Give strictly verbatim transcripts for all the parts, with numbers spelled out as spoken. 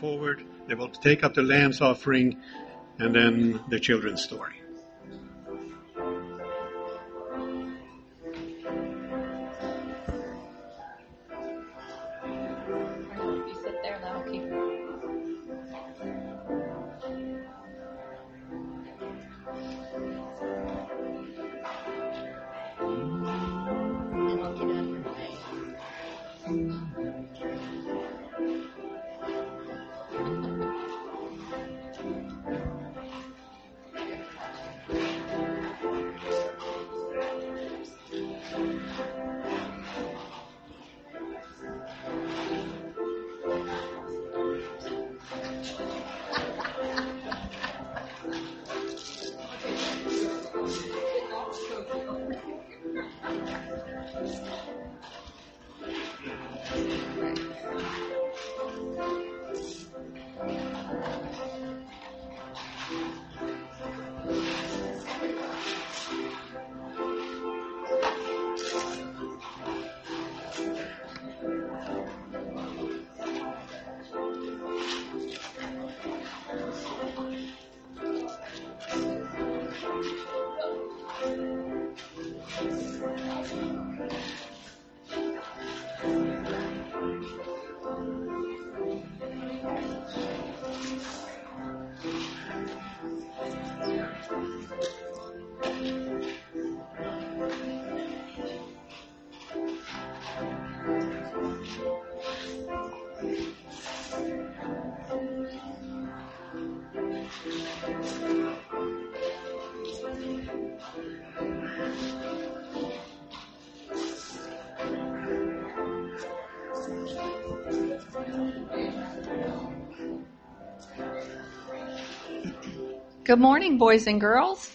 forward. They will take up the lamb's offering and then the children's story. You sit there, that'll keep Good morning, boys and girls.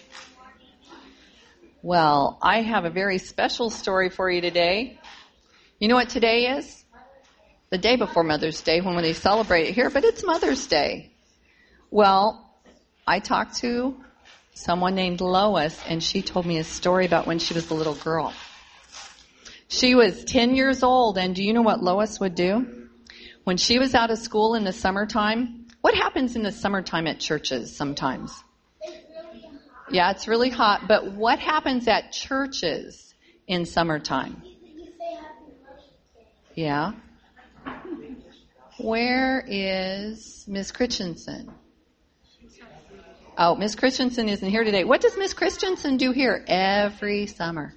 Well, I have a very special story for you today. You know what today is? The day before Mother's Day when we celebrate it here, but it's Mother's Day. Well, I talked to someone named Lois, and she told me a story about when she was a little girl. She was ten years old, and do you know what Lois would do? When she was out of school in the summertime, what happens in the summertime at churches sometimes? Yeah, it's really hot, but what happens at churches in summertime? Yeah. Where is Miss Christensen? Oh, Miss Christensen isn't here today. What does Miss Christensen do here every summer?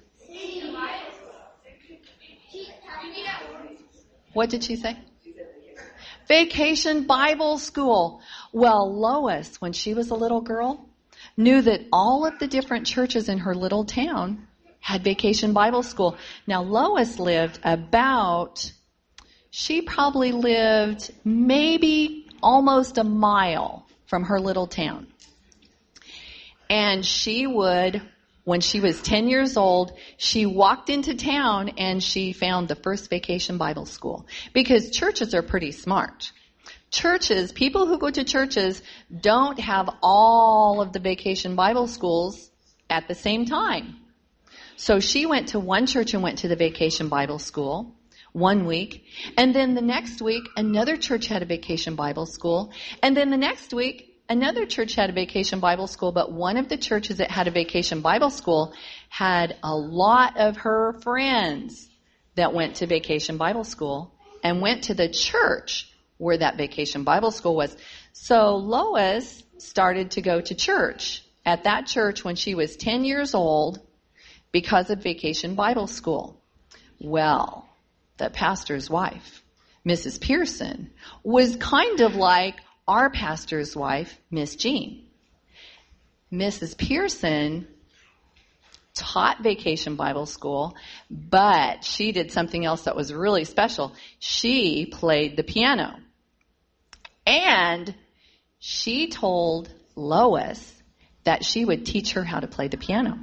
What did she say? Vacation Bible School. Well, Lois, when she was a little girl, knew that all of the different churches in her little town had Vacation Bible School. Now, Lois lived about, she probably lived maybe almost a mile from her little town. And she would, when she was ten years old, she walked into town and she found the first Vacation Bible School. Because churches are pretty smart. Churches, people who go to churches don't have all of the Vacation Bible Schools at the same time. So she went to one church and went to the Vacation Bible School one week. And then the next week, another church had a Vacation Bible School. And then the next week, another church had a Vacation Bible School, but one of the churches that had a Vacation Bible School had a lot of her friends that went to Vacation Bible School and went to the church where that Vacation Bible School was. So Lois started to go to church at that church when she was ten years old because of Vacation Bible School. Well, the pastor's wife, Missus Pearson, was kind of like our pastor's wife, Miss Jean. Missus Pearson taught Vacation Bible School, but she did something else that was really special. She played the piano. And she told Lois that she would teach her how to play the piano.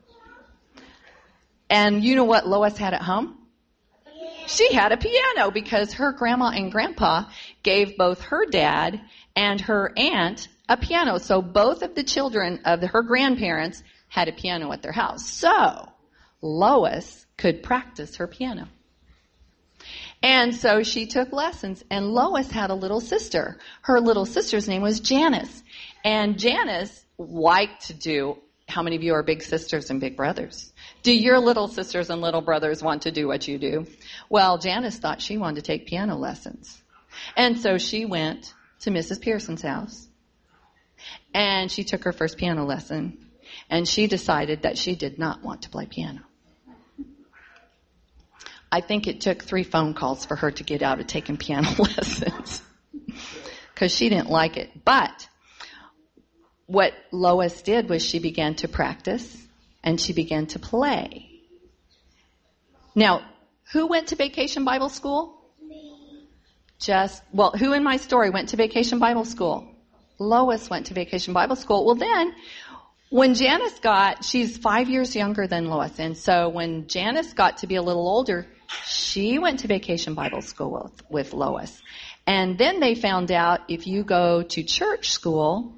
And you know what Lois had at home? She had a piano because her grandma and grandpa gave both her dad and her aunt a piano. So both of the children of the, her grandparents had a piano at their house. So Lois could practice her piano. And so she took lessons, and Lois had a little sister. Her little sister's name was Janice. And Janice liked to do, how many of you are big sisters and big brothers? Do your little sisters and little brothers want to do what you do? Well, Janice thought she wanted to take piano lessons. And so she went to Missus Pearson's house, and she took her first piano lesson, and she decided that she did not want to play piano. I think it took three phone calls for her to get out of taking piano lessons because she didn't like it. But what Lois did was she began to practice and she began to play. Now, who went to Vacation Bible School? Me. Just, well, who in my story went to Vacation Bible School? Lois went to Vacation Bible School. Well, then, when Janice got, she's five years younger than Lois, and so when Janice got to be a little older, she went to Vacation Bible School with, with Lois. And then they found out if you go to church school,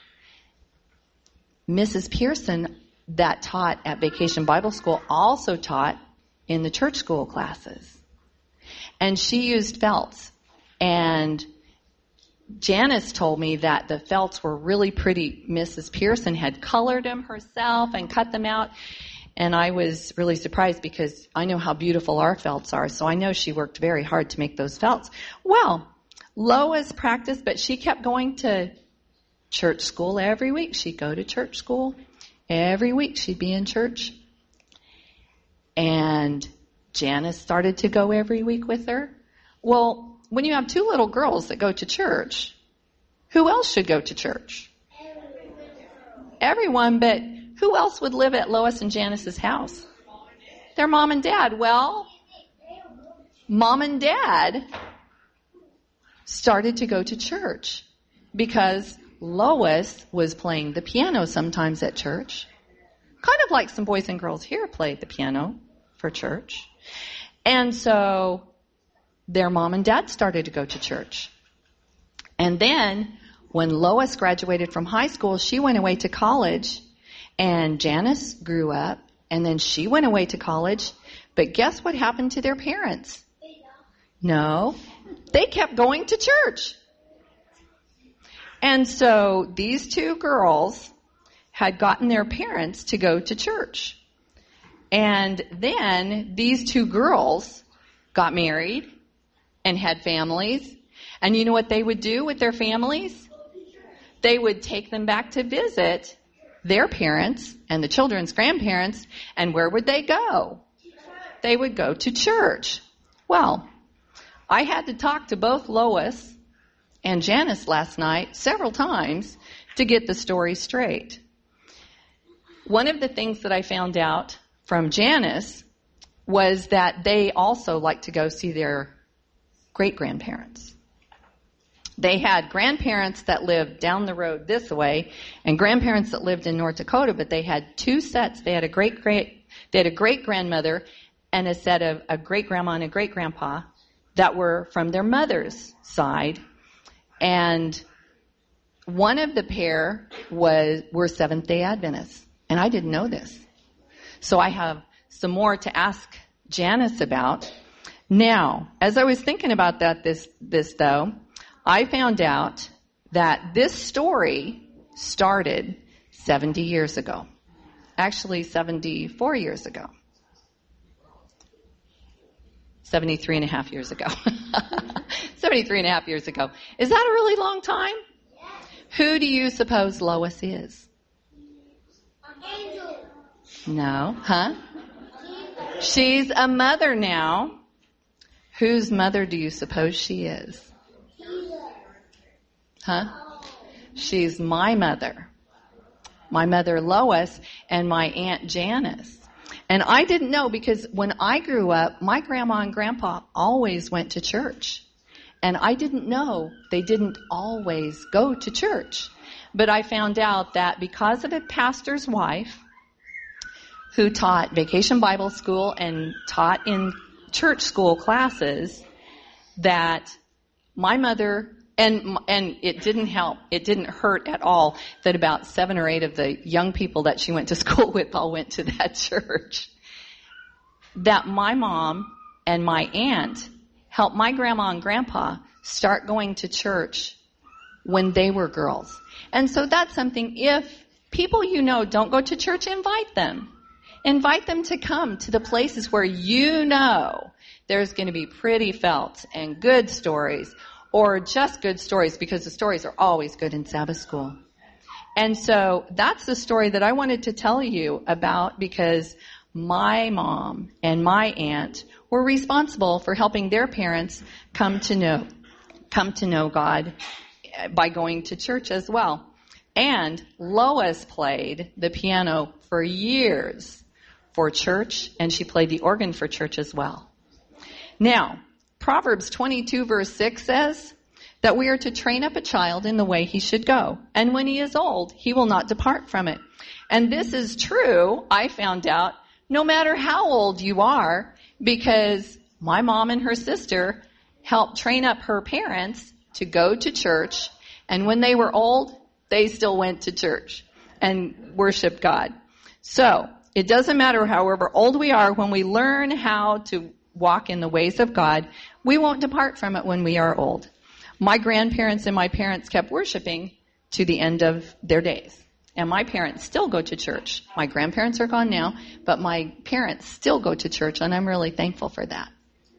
Missus Pearson that taught at Vacation Bible School also taught in the church school classes. And she used felts. And Janice told me that the felts were really pretty. Missus Pearson had colored them herself and cut them out. And I was really surprised because I know how beautiful our felts are. So I know she worked very hard to make those felts. Well, Lois practiced, but she kept going to church school every week. She'd go to church school every week. She'd be in church. And Janice started to go every week with her. Well, when you have two little girls that go to church, who else should go to church? Everyone, but who else would live at Lois and Janice's house? Their mom and dad. Well, mom and dad started to go to church because Lois was playing the piano sometimes at church. Kind of like some boys and girls here played the piano for church. And so their mom and dad started to go to church. And then when Lois graduated from high school, she went away to college. And Janice grew up, and then she went away to college. But guess what happened to their parents? No, they kept going to church. And so these two girls had gotten their parents to go to church. And then these two girls got married and had families. And you know what they would do with their families? They would take them back to visit their parents and the children's grandparents, and where would they go? They would go to church. Well, I had to talk to both Lois and Janice last night several times to get the story straight. One of the things that I found out from Janice was that they also like to go see their great-grandparents. They had grandparents that lived down the road this way and grandparents that lived in North Dakota, but they had two sets. They had a great great they had a great grandmother and a set of a great grandma and a great grandpa that were from their mother's side. And one of the pair was were Seventh-day Adventists, and I didn't know this. So I have some more to ask Janice about. Now, as I was thinking about that this this though, I found out that this story started seventy years ago. Actually, seventy-four years ago. seventy-three and a half years ago. seventy-three and a half years ago. Is that a really long time? Yes. Who do you suppose Lois is? Angel. No. Huh? She's a mother now. Whose mother do you suppose she is? Huh? She's my mother. My mother Lois and my Aunt Janice. And I didn't know because when I grew up, my grandma and grandpa always went to church. And I didn't know they didn't always go to church. But I found out that because of a pastor's wife who taught Vacation Bible School and taught in church school classes, that my mother... And and it didn't help. It didn't hurt at all that about seven or eight of the young people that she went to school with all went to that church. That my mom and my aunt helped my grandma and grandpa start going to church when they were girls. And so that's something, if people you know don't go to church, invite them. Invite them to come to the places where you know there's going to be pretty felt and good stories, or just good stories, because the stories are always good in Sabbath school. And so that's the story that I wanted to tell you about, because my mom and my aunt were responsible for helping their parents come to know, come to know God by going to church as well. And Lois played the piano for years for church, and she played the organ for church as well. Now, Proverbs twenty-two verse six says that we are to train up a child in the way he should go, and when he is old, he will not depart from it. And this is true, I found out, no matter how old you are, because my mom and her sister helped train up her parents to go to church, and when they were old, they still went to church and worshiped God. So, it doesn't matter however old we are, when we learn how to walk in the ways of God, we won't depart from it when we are old. My grandparents and my parents kept worshiping to the end of their days. And my parents still go to church. My grandparents are gone now, but my parents still go to church, and I'm really thankful for that.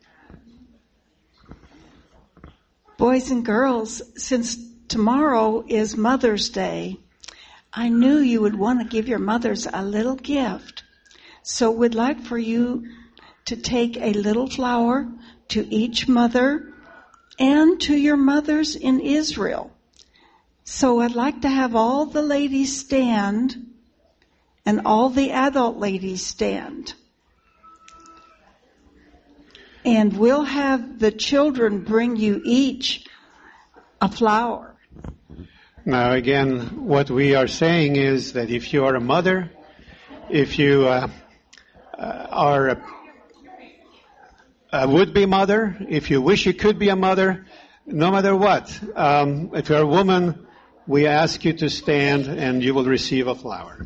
Boys and girls, since tomorrow is Mother's Day, I knew you would want to give your mothers a little gift. So we'd like for you to take a little flower to each mother and to your mothers in Israel. So I'd like to have all the ladies stand and all the adult ladies stand. And we'll have the children bring you each a flower. Now, again, what we are saying is that if you are a mother, if you uh, uh, are a, a would-be mother, if you wish you could be a mother, no matter what, um, if you're a woman, we ask you to stand and you will receive a flower.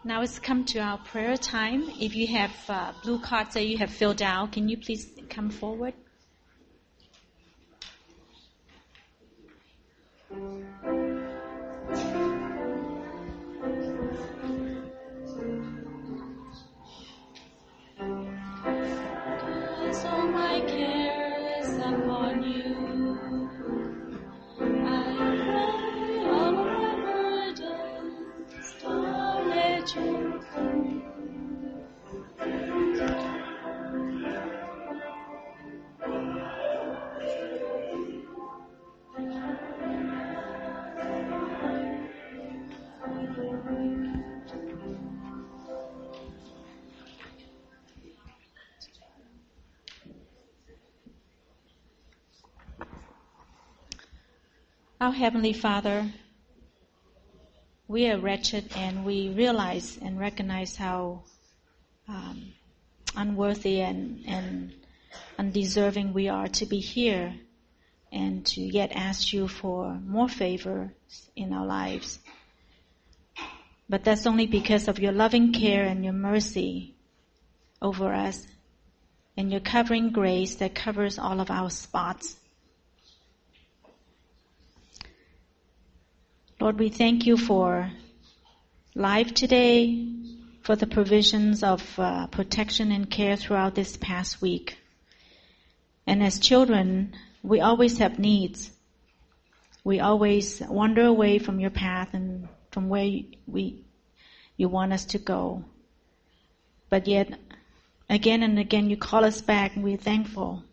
Now it's come to our prayer time. If you have uh, blue cards that you have filled out, can you please come forward? So my care is upon you. I pray all my burdens, don't let you come. Our Heavenly Father, we are wretched and we realize and recognize how um, unworthy and, and undeserving we are to be here and to yet ask you for more favor in our lives. But that's only because of your loving care and your mercy over us and your covering grace that covers all of our spots. Lord, we thank you for life today, for the provisions of uh, protection and care throughout this past week. And as children, we always have needs. We always wander away from your path and from where we you want us to go. But yet, again and again, you call us back, and we're thankful.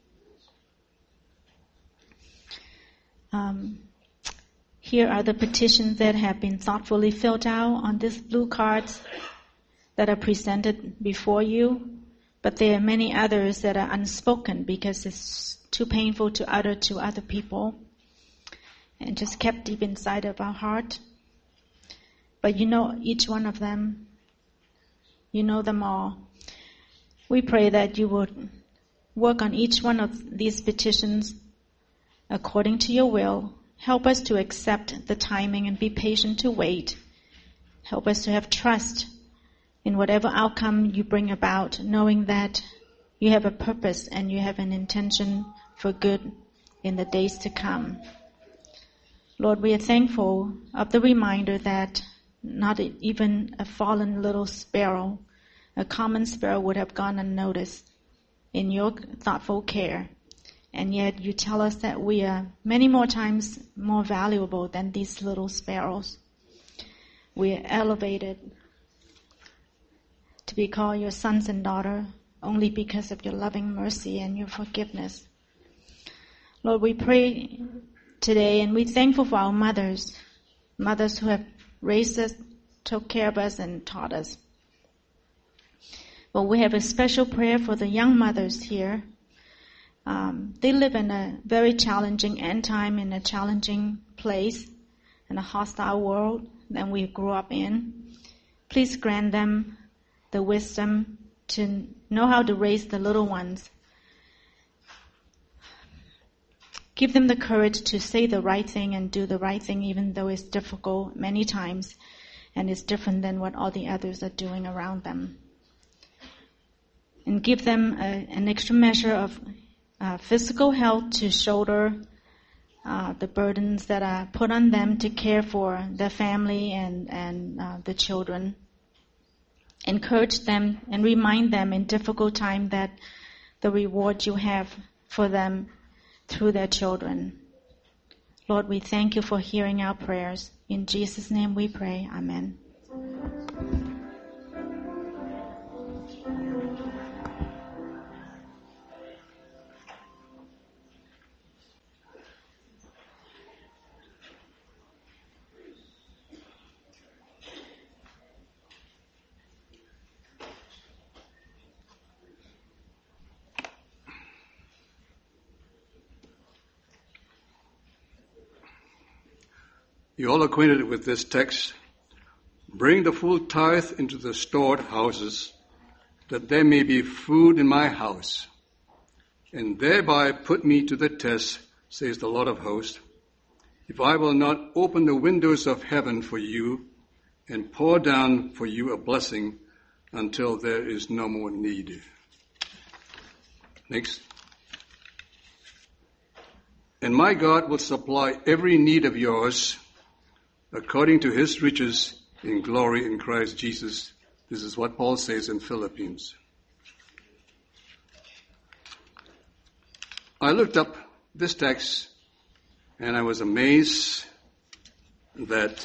Um, Here are the petitions that have been thoughtfully filled out on these blue cards that are presented before you. But there are many others that are unspoken because it's too painful to utter to other people and just kept deep inside of our heart. But you know each one of them. You know them all. We pray that you would work on each one of these petitions according to your will. Help us to accept the timing and be patient to wait. Help us to have trust in whatever outcome you bring about, knowing that you have a purpose and you have an intention for good in the days to come. Lord, we are thankful of the reminder that not even a fallen little sparrow, a common sparrow, would have gone unnoticed in your thoughtful care. And yet you tell us that we are many more times more valuable than these little sparrows. We are elevated to be called your sons and daughters only because of your loving mercy and your forgiveness. Lord, we pray today and we're thankful for our mothers, mothers who have raised us, took care of us, and taught us. But we have a special prayer for the young mothers here. Um, they live in a very challenging end time, in a challenging place, in a hostile world that we grew up in. Please grant them the wisdom to know how to raise the little ones. Give them the courage to say the right thing and do the right thing, even though it's difficult many times and it's different than what all the others are doing around them. And give them a, an extra measure of Uh, physical health to shoulder uh, the burdens that are put on them to care for their family and, and uh, the children. Encourage them and remind them in difficult time that the reward you have for them through their children. Lord, we thank you for hearing our prayers. In Jesus' name we pray. Amen. You're all acquainted with this text. Bring the full tithe into the stored houses, that there may be food in my house, and thereby put me to the test, says the Lord of hosts, if I will not open the windows of heaven for you and pour down for you a blessing until there is no more need. Next. And my God will supply every need of yours according to his riches in glory in Christ Jesus. This is what Paul says in Philippians. I looked up this text and I was amazed that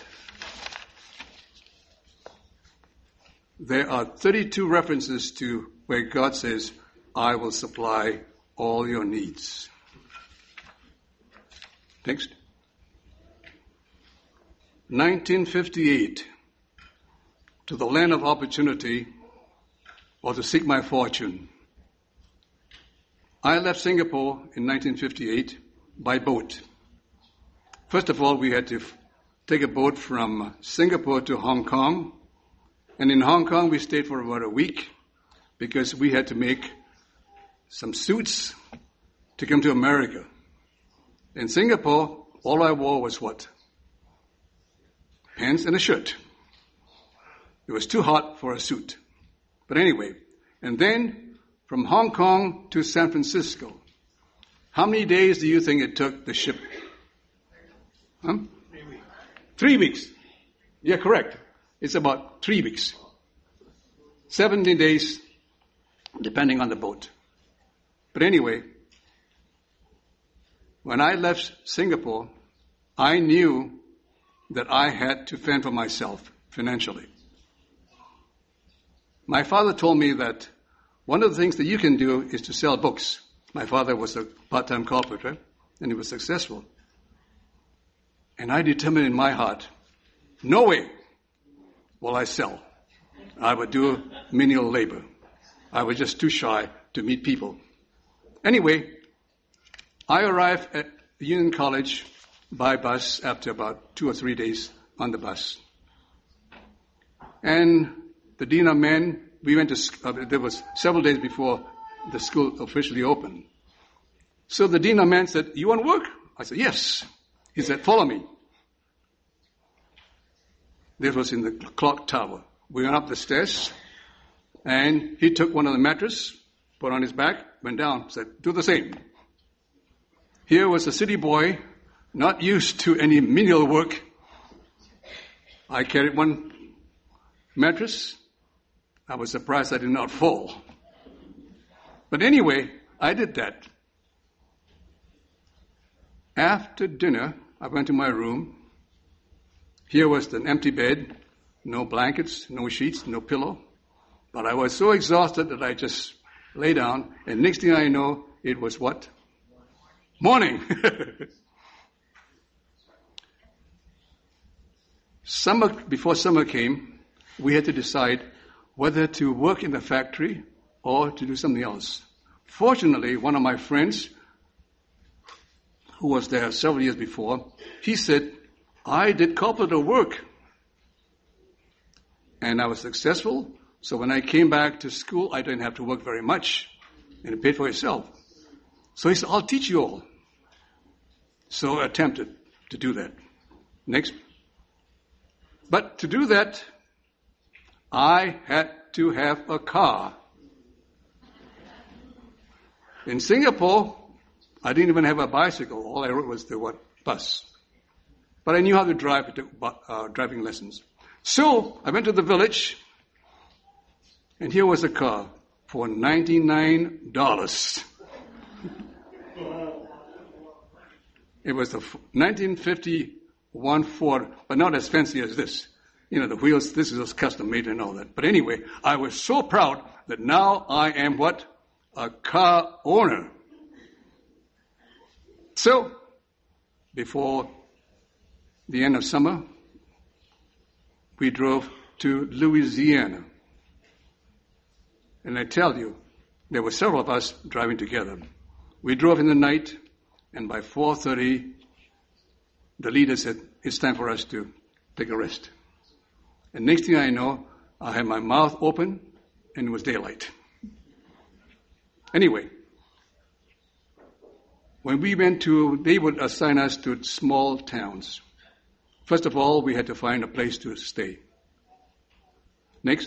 there are thirty-two references to where God says, I will supply all your needs. Next. nineteen fifty-eight, to the land of opportunity, or to seek my fortune. I left Singapore in nineteen fifty-eight by boat. First of all, we had to f- take a boat from Singapore to Hong Kong. And in Hong Kong, we stayed for about a week because we had to make some suits to come to America. In Singapore, all I wore was what? Pants and a shirt. It was too hot for a suit. But anyway, and then from Hong Kong to San Francisco, how many days do you think it took the ship? Huh? Three weeks. Three weeks. Yeah, correct. It's about three weeks. seventeen days, depending on the boat. But anyway, when I left Singapore, I knew that I had to fend for myself financially. My father told me that one of the things that you can do is to sell books. My father was a part-time carpenter, and he was successful. And I determined in my heart, no way will I sell. I would do menial labor. I was just too shy to meet people. Anyway, I arrived at Union College by bus after about two or three days on the bus. And the dean of men, we went to, uh, there was several days before the school officially opened. So the dean of men said, you want to work? I said, yes. He said, follow me. This was in the clock tower. We went up the stairs, and he took one of the mattresses, put on his back, went down, said, do the same. Here was a city boy, not used to any menial work. I carried one mattress. I was surprised I did not fall. But anyway, I did that. After dinner, I went to my room. Here was an empty bed, no blankets, no sheets, no pillow. But I was so exhausted that I just lay down, and next thing I know, it was what? Morning. Summer, before summer came, we had to decide whether to work in the factory or to do something else. Fortunately, one of my friends, who was there several years before, he said, I did carpenter work. And I was successful, so when I came back to school, I didn't have to work very much, and it paid for itself. So he said, I'll teach you all. So I attempted to do that. Next. But to do that, I had to have a car. In Singapore, I didn't even have a bicycle. All I rode was the what? Bus. But I knew how to drive. I took uh, driving lessons. So I went to the village, and here was a car for ninety-nine dollars. It was a nineteen fifty-one Ford, but not as fancy as this. You know, the wheels, this is custom made and all that. But anyway, I was so proud that now I am what? A car owner. So, before the end of summer, we drove to Louisiana. And I tell you, there were several of us driving together. We drove in the night, and by four thirty, the leader said, it's time for us to take a rest. And next thing I know, I had my mouth open, and it was daylight. Anyway, when we went to, they would assign us to small towns. First of all, we had to find a place to stay. Next.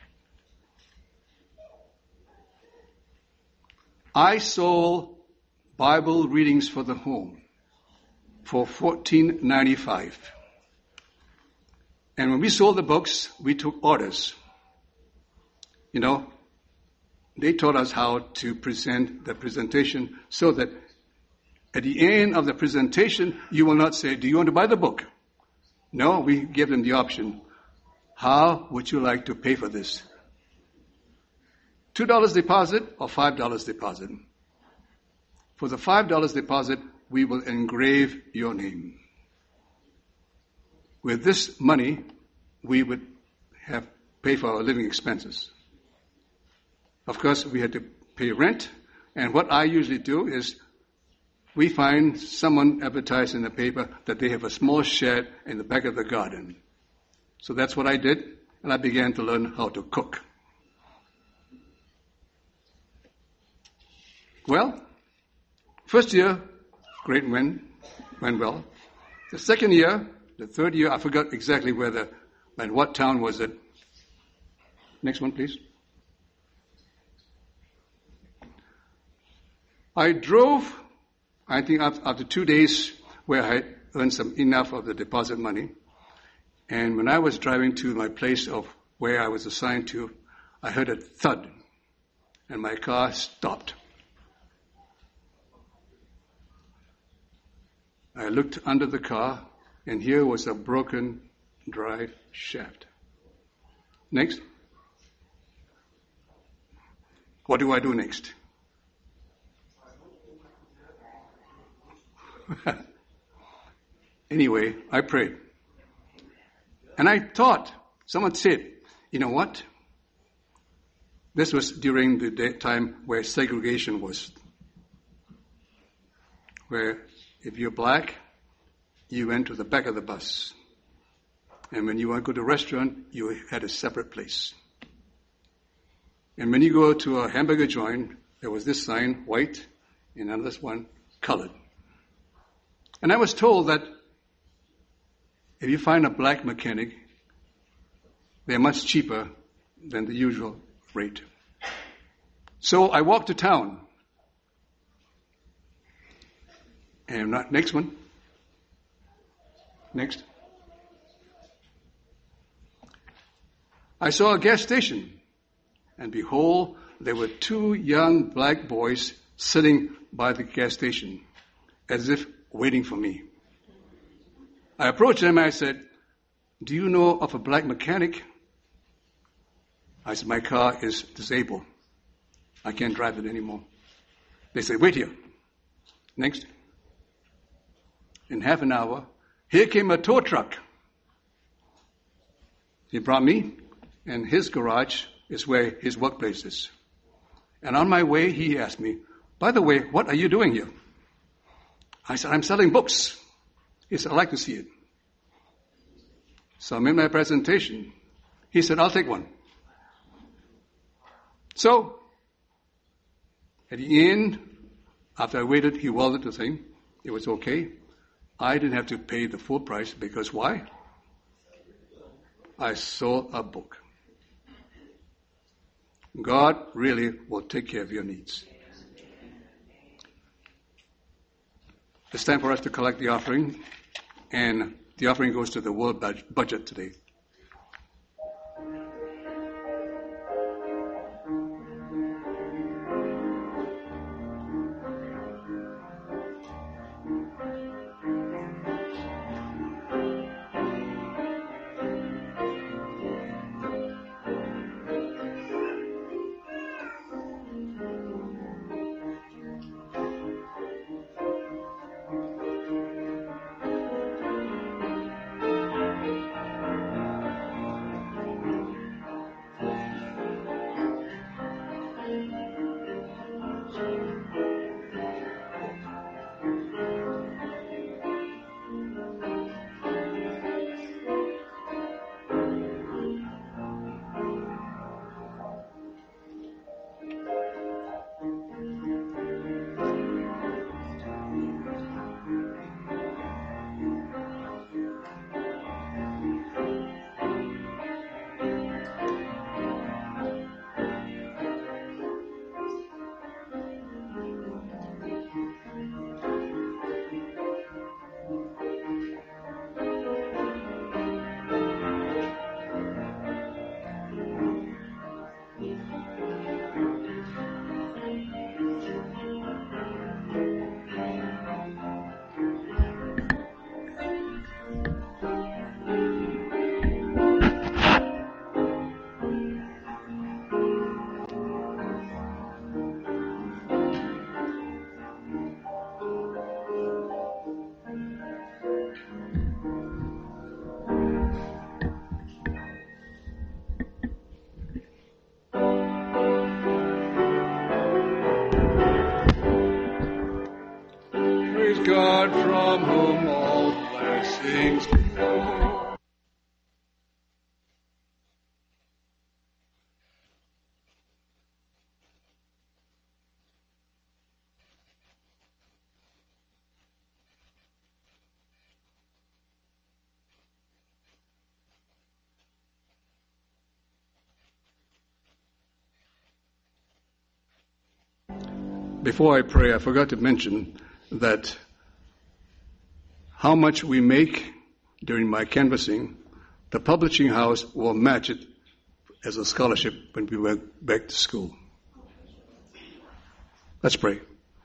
I sold Bible readings for the home for fourteen ninety-five. And when we sold the books, we took orders. You know, they taught us how to present the presentation so that at the end of the presentation, you will not say, do you want to buy the book? No, we give them the option. How would you like to pay for this? two dollars deposit or five dollars deposit? For the five dollars deposit, we will engrave your name. With this money, we would have pay for our living expenses. Of course, we had to pay rent, and what I usually do is we find someone advertised in the paper that they have a small shed in the back of the garden. So that's what I did, and I began to learn how to cook. Well, first year, great went, went well. The second year, the third year, I forgot exactly where the, and what town was it. Next one, please. I drove, I think after two days where I earned some enough of the deposit money. And when I was driving to my place of where I was assigned to, I heard a thud, and my car stopped. I looked under the car, and here was a broken drive shaft. Next. What do I do next? Anyway, I prayed. And I thought, someone said, you know what? This was during the day, time where segregation was. Where if you're black, you went to the back of the bus. And when you want to go to a restaurant, you had a separate place. And when you go to a hamburger joint, there was this sign, white, and another one, colored. And I was told that if you find a black mechanic, they're much cheaper than the usual rate. So I walked to town. And not, next one. Next. I saw a gas station. And behold, there were two young black boys sitting by the gas station, as if waiting for me. I approached them and I said, do you know of a black mechanic? I said, my car is disabled. I can't drive it anymore. They said, wait here. Next. In half an hour, here came a tow truck. He brought me, and his garage is where his workplace is. And on my way, he asked me, by the way, what are you doing here? I said, I'm selling books. He said, I'd like to see it. So I made my presentation. He said, I'll take one. So, at the end, after I waited, he welded the thing. It was okay. I didn't have to pay the full price because why? I sold a book. God really will take care of your needs. It's time for us to collect the offering, and the offering goes to the world budget today. Praise God from whom all blessings flow. Before I pray, I forgot to mention that how much we make during my canvassing, the publishing house will match it as a scholarship when we went back to school. Let's pray.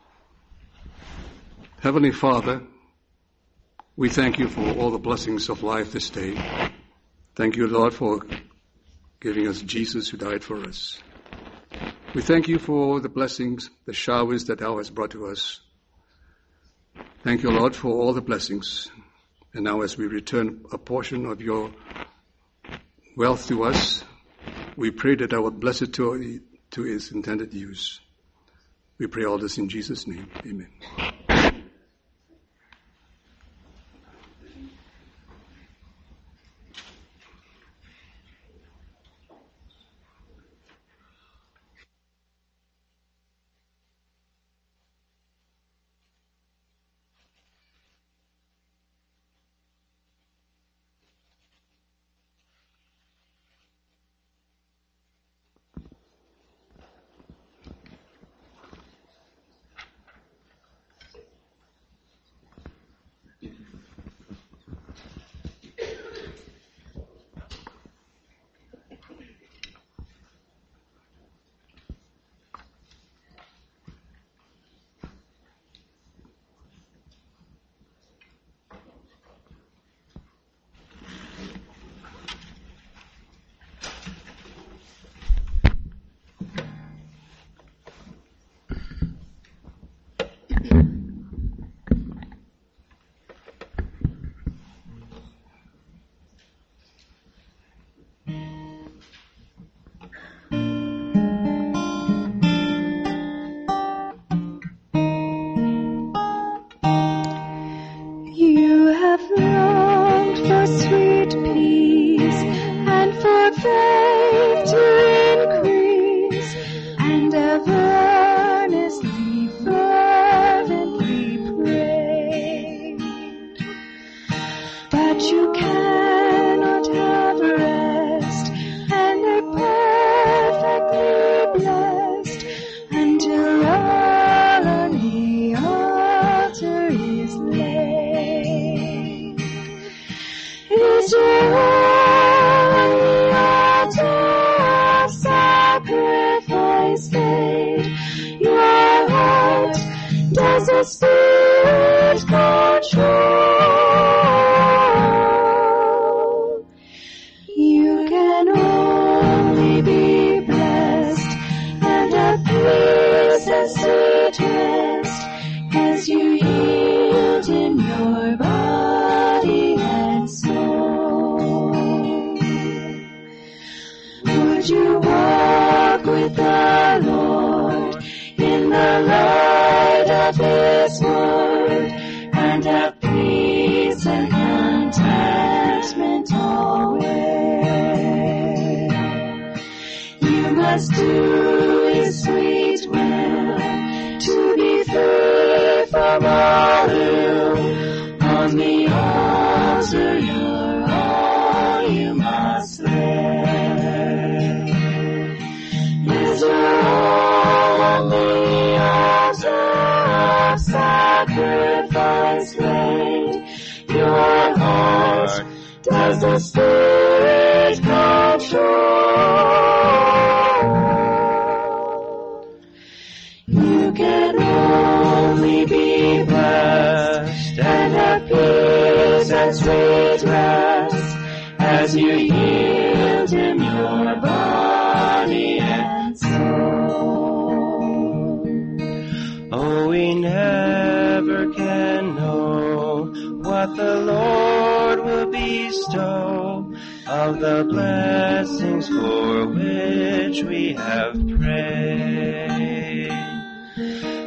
Heavenly Father, we thank you for all the blessings of life this day. Thank you, Lord, for giving us Jesus who died for us. We thank you for the blessings, the showers that thou hast brought to us. Thank you, Lord, for all the blessings. And now as we return a portion of your wealth to us, we pray that thou wilt bless it to, to its intended use. We pray all this in Jesus' name. Amen.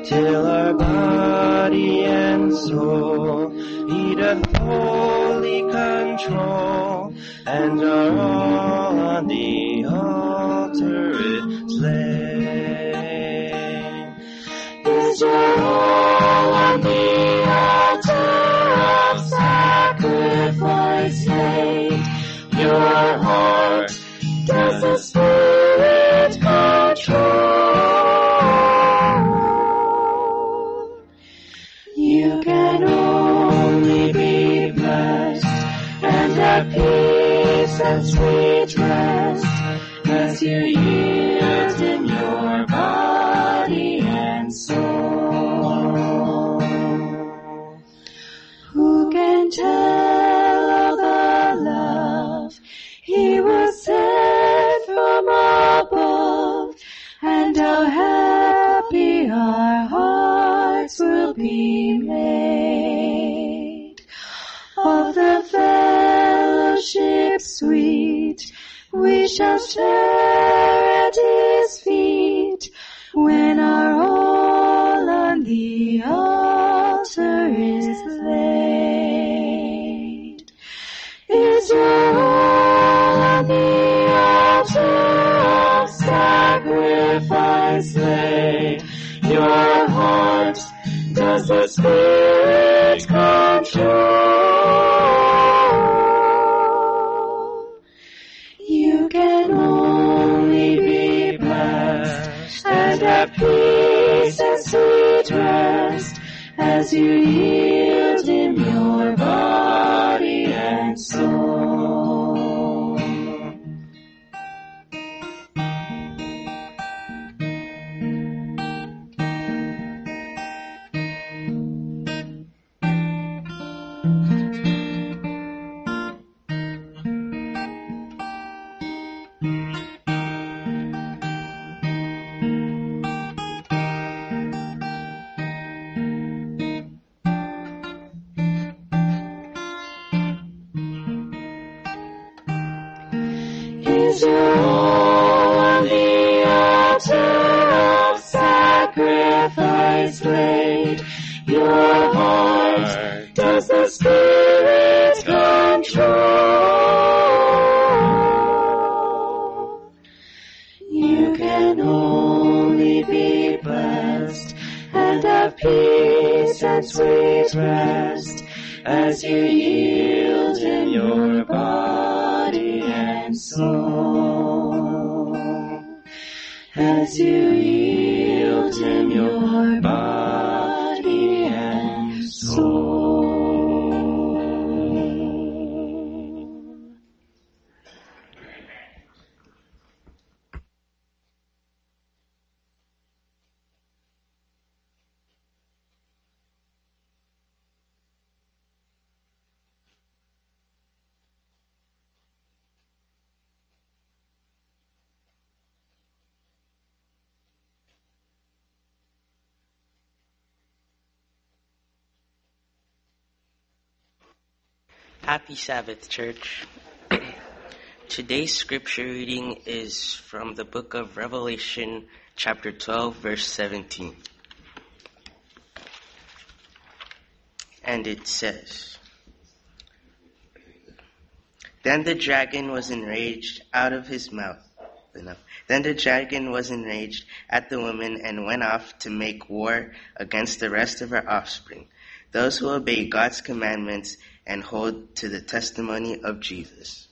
till our body and soul He doth wholly control, and our all on the altar is laid. Is your all on the altar of sacrifice laid? Your heart does the Spirit control. You can only be blessed and have peace and sweet rest as you yield in your body and soul. Who can tell of the love He will send from above, and how happy our hearts will be made of the fellowship sweet we shall share at His feet when our all on the altar is laid. Is your all on the altar of sacrifice laid? Your heart does the Spirit control. You can only be blessed and have peace and sweet rest as you yield Him your body and soul. Is your all on the altar of sacrifice laid? Your heart does the Spirit control. You can only be blessed and have peace and sweet rest as you yield in your body and soul. As you yield in your body and soul. Happy Sabbath, church. Today's scripture reading is from the book of Revelation, chapter twelve, verse seventeen. And it says, Then the dragon was enraged out of his mouth. No. Then the dragon was enraged at the woman and went off to make war against the rest of her offspring, those who obey God's commandments and hold to the testimony of Jesus.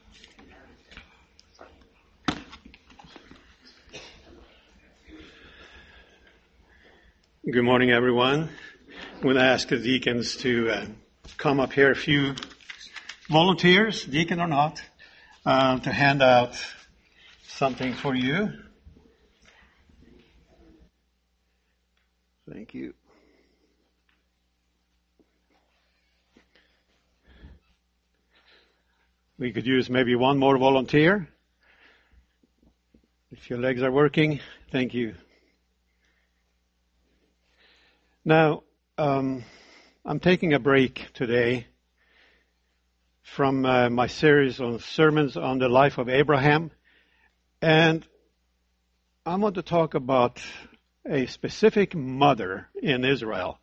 Good morning, everyone. I'm going to ask the deacons to uh, come up here. A few volunteers, deacon or not, uh, to hand out something for you. Thank you. We could use maybe one more volunteer. If your legs are working, thank you. Now, um, I'm taking a break today from uh, my series on sermons on the life of Abraham. And I want to talk about a specific mother in Israel.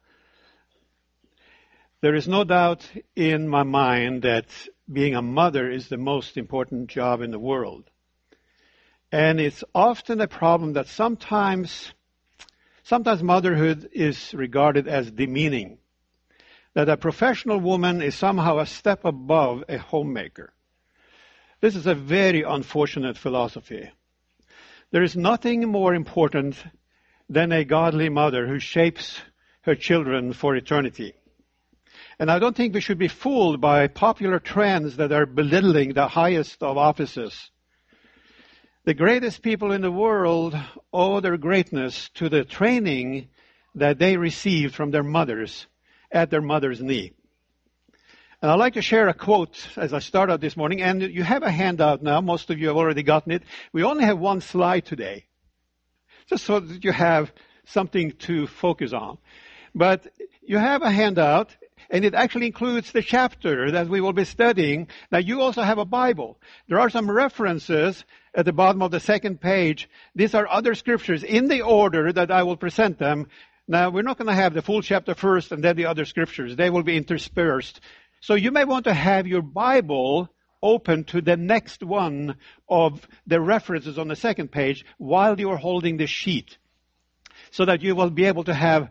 There is no doubt in my mind that being a mother is the most important job in the world. And it's often a problem that sometimes, sometimes motherhood is regarded as demeaning. That a professional woman is somehow a step above a homemaker. This is a very unfortunate philosophy. There is nothing more important than a godly mother who shapes her children for eternity. And I don't think we should be fooled by popular trends that are belittling the highest of offices. The greatest people in the world owe their greatness to the training that they received from their mothers at their mother's knee. And I'd like to share a quote as I start out this morning. And you have a handout now. Most of you have already gotten it. We only have one slide today, just so that you have something to focus on. But you have a handout, and it actually includes the chapter that we will be studying. Now, you also have a Bible. There are some references at the bottom of the second page. These are other scriptures in the order that I will present them. Now, we're not going to have the full chapter first and then the other scriptures. They will be interspersed. So you may want to have your Bible open to the next one of the references on the second page while you are holding the sheet, so that you will be able to have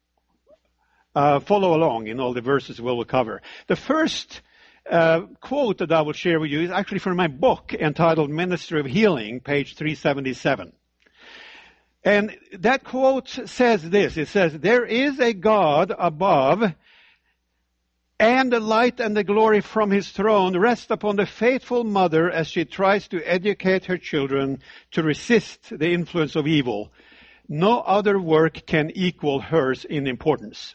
uh, follow along in all the verses we will cover. The first uh, quote that I will share with you is actually from my book entitled Ministry of Healing, page three seventy-seven. And that quote says this. It says, "There is a God above, and the light and the glory from his throne rest upon the faithful mother as she tries to educate her children to resist the influence of evil. No other work can equal hers in importance."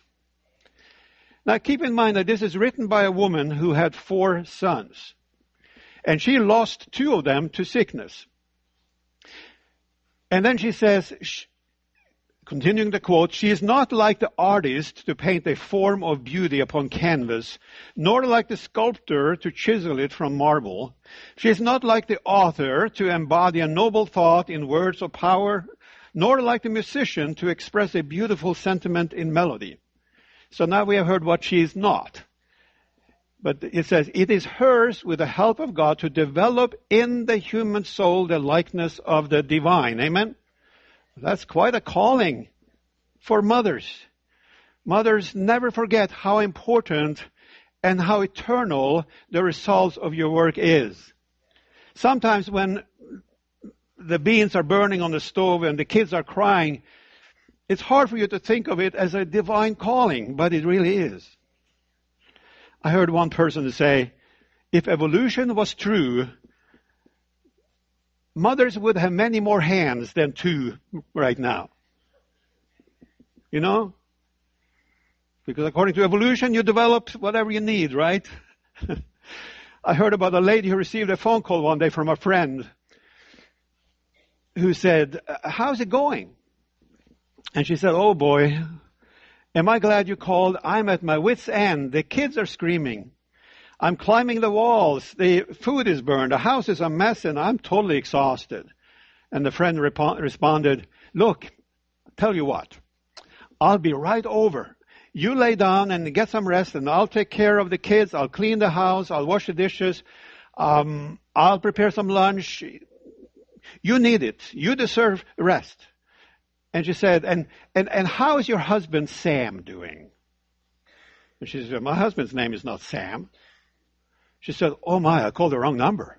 Now keep in mind that this is written by a woman who had four sons, and she lost two of them to sickness. And then she says, continuing the quote, "She is not like the artist to paint a form of beauty upon canvas, nor like the sculptor to chisel it from marble. She is not like the author to embody a noble thought in words of power, nor like the musician to express a beautiful sentiment in melody." So now we have heard what she is not. But it says, it is hers with the help of God to develop in the human soul the likeness of the divine. Amen? That's quite a calling for mothers. Mothers, never forget how important and how eternal the results of your work is. Sometimes when the beans are burning on the stove and the kids are crying, it's hard for you to think of it as a divine calling, but it really is. I heard one person say, if evolution was true, mothers would have many more hands than two right now. You know? Because according to evolution, you develop whatever you need, right? I heard about a lady who received a phone call one day from a friend who said, "How's it going?" And she said, "Oh boy, am I glad you called. I'm at my wit's end. The kids are screaming. I'm climbing the walls. The food is burned. The house is a mess, and I'm totally exhausted." And the friend rep- responded, "Look, tell you what, I'll be right over. You lay down and get some rest, and I'll take care of the kids. I'll clean the house. I'll wash the dishes. Um, I'll prepare some lunch. You need it. You deserve rest." And she said, and, and, and how is your husband Sam doing? And she said, "My husband's name is not Sam." She said, "Oh my, I called the wrong number."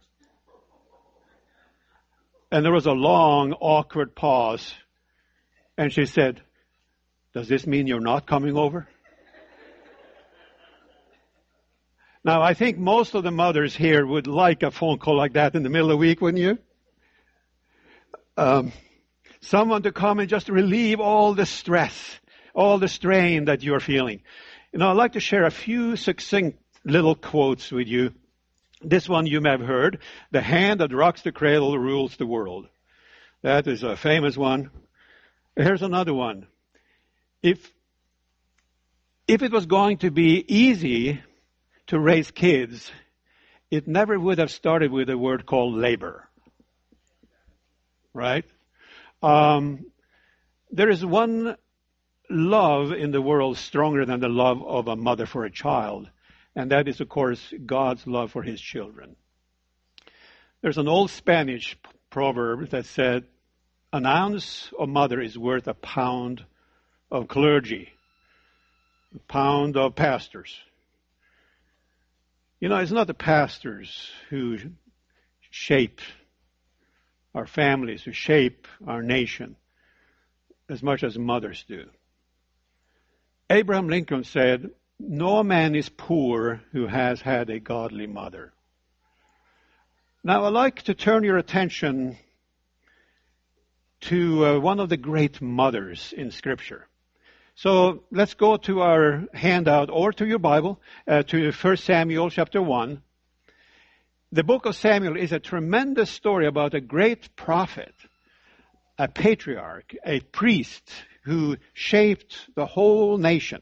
And there was a long, awkward pause. And she said, "Does this mean you're not coming over?" Now, I think most of the mothers here would like a phone call like that in the middle of the week, wouldn't you? Um, someone to come and just relieve all the stress, all the strain that you're feeling. You know, I'd like to share a few succinct little quotes with you. This one you may have heard. "The hand that rocks the cradle rules the world." That is a famous one. Here's another one. If, if it was going to be easy to raise kids, it never would have started with a word called labor. Right? Um, There is one love in the world stronger than the love of a mother for a child, and that is, of course, God's love for his children. There's an old Spanish proverb that said, an ounce of mother is worth a pound of clergy, a pound of pastors. You know, it's not the pastors who shape our families, who shape our nation, as much as mothers do. Abraham Lincoln said, no man is poor who has had a godly mother. Now, I'd like to turn your attention to uh, one of the great mothers in Scripture. So let's go to our handout or to your Bible, uh, to First Samuel chapter one. The book of Samuel is a tremendous story about a great prophet, a patriarch, a priest who shaped the whole nation.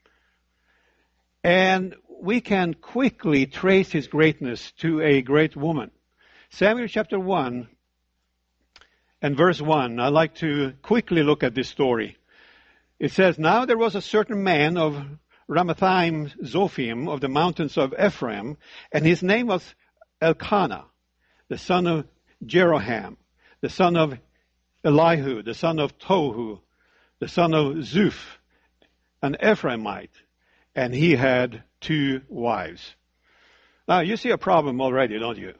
And we can quickly trace his greatness to a great woman. Samuel chapter one and verse one, I'd like to quickly look at this story. It says, now there was a certain man of Ramathaim Zophim of the mountains of Ephraim, and his name was Elkanah, the son of Jeroham, the son of Elihu, the son of Tohu, the son of Zuph, an Ephraimite, and he had two wives. Now, you see a problem already, don't you?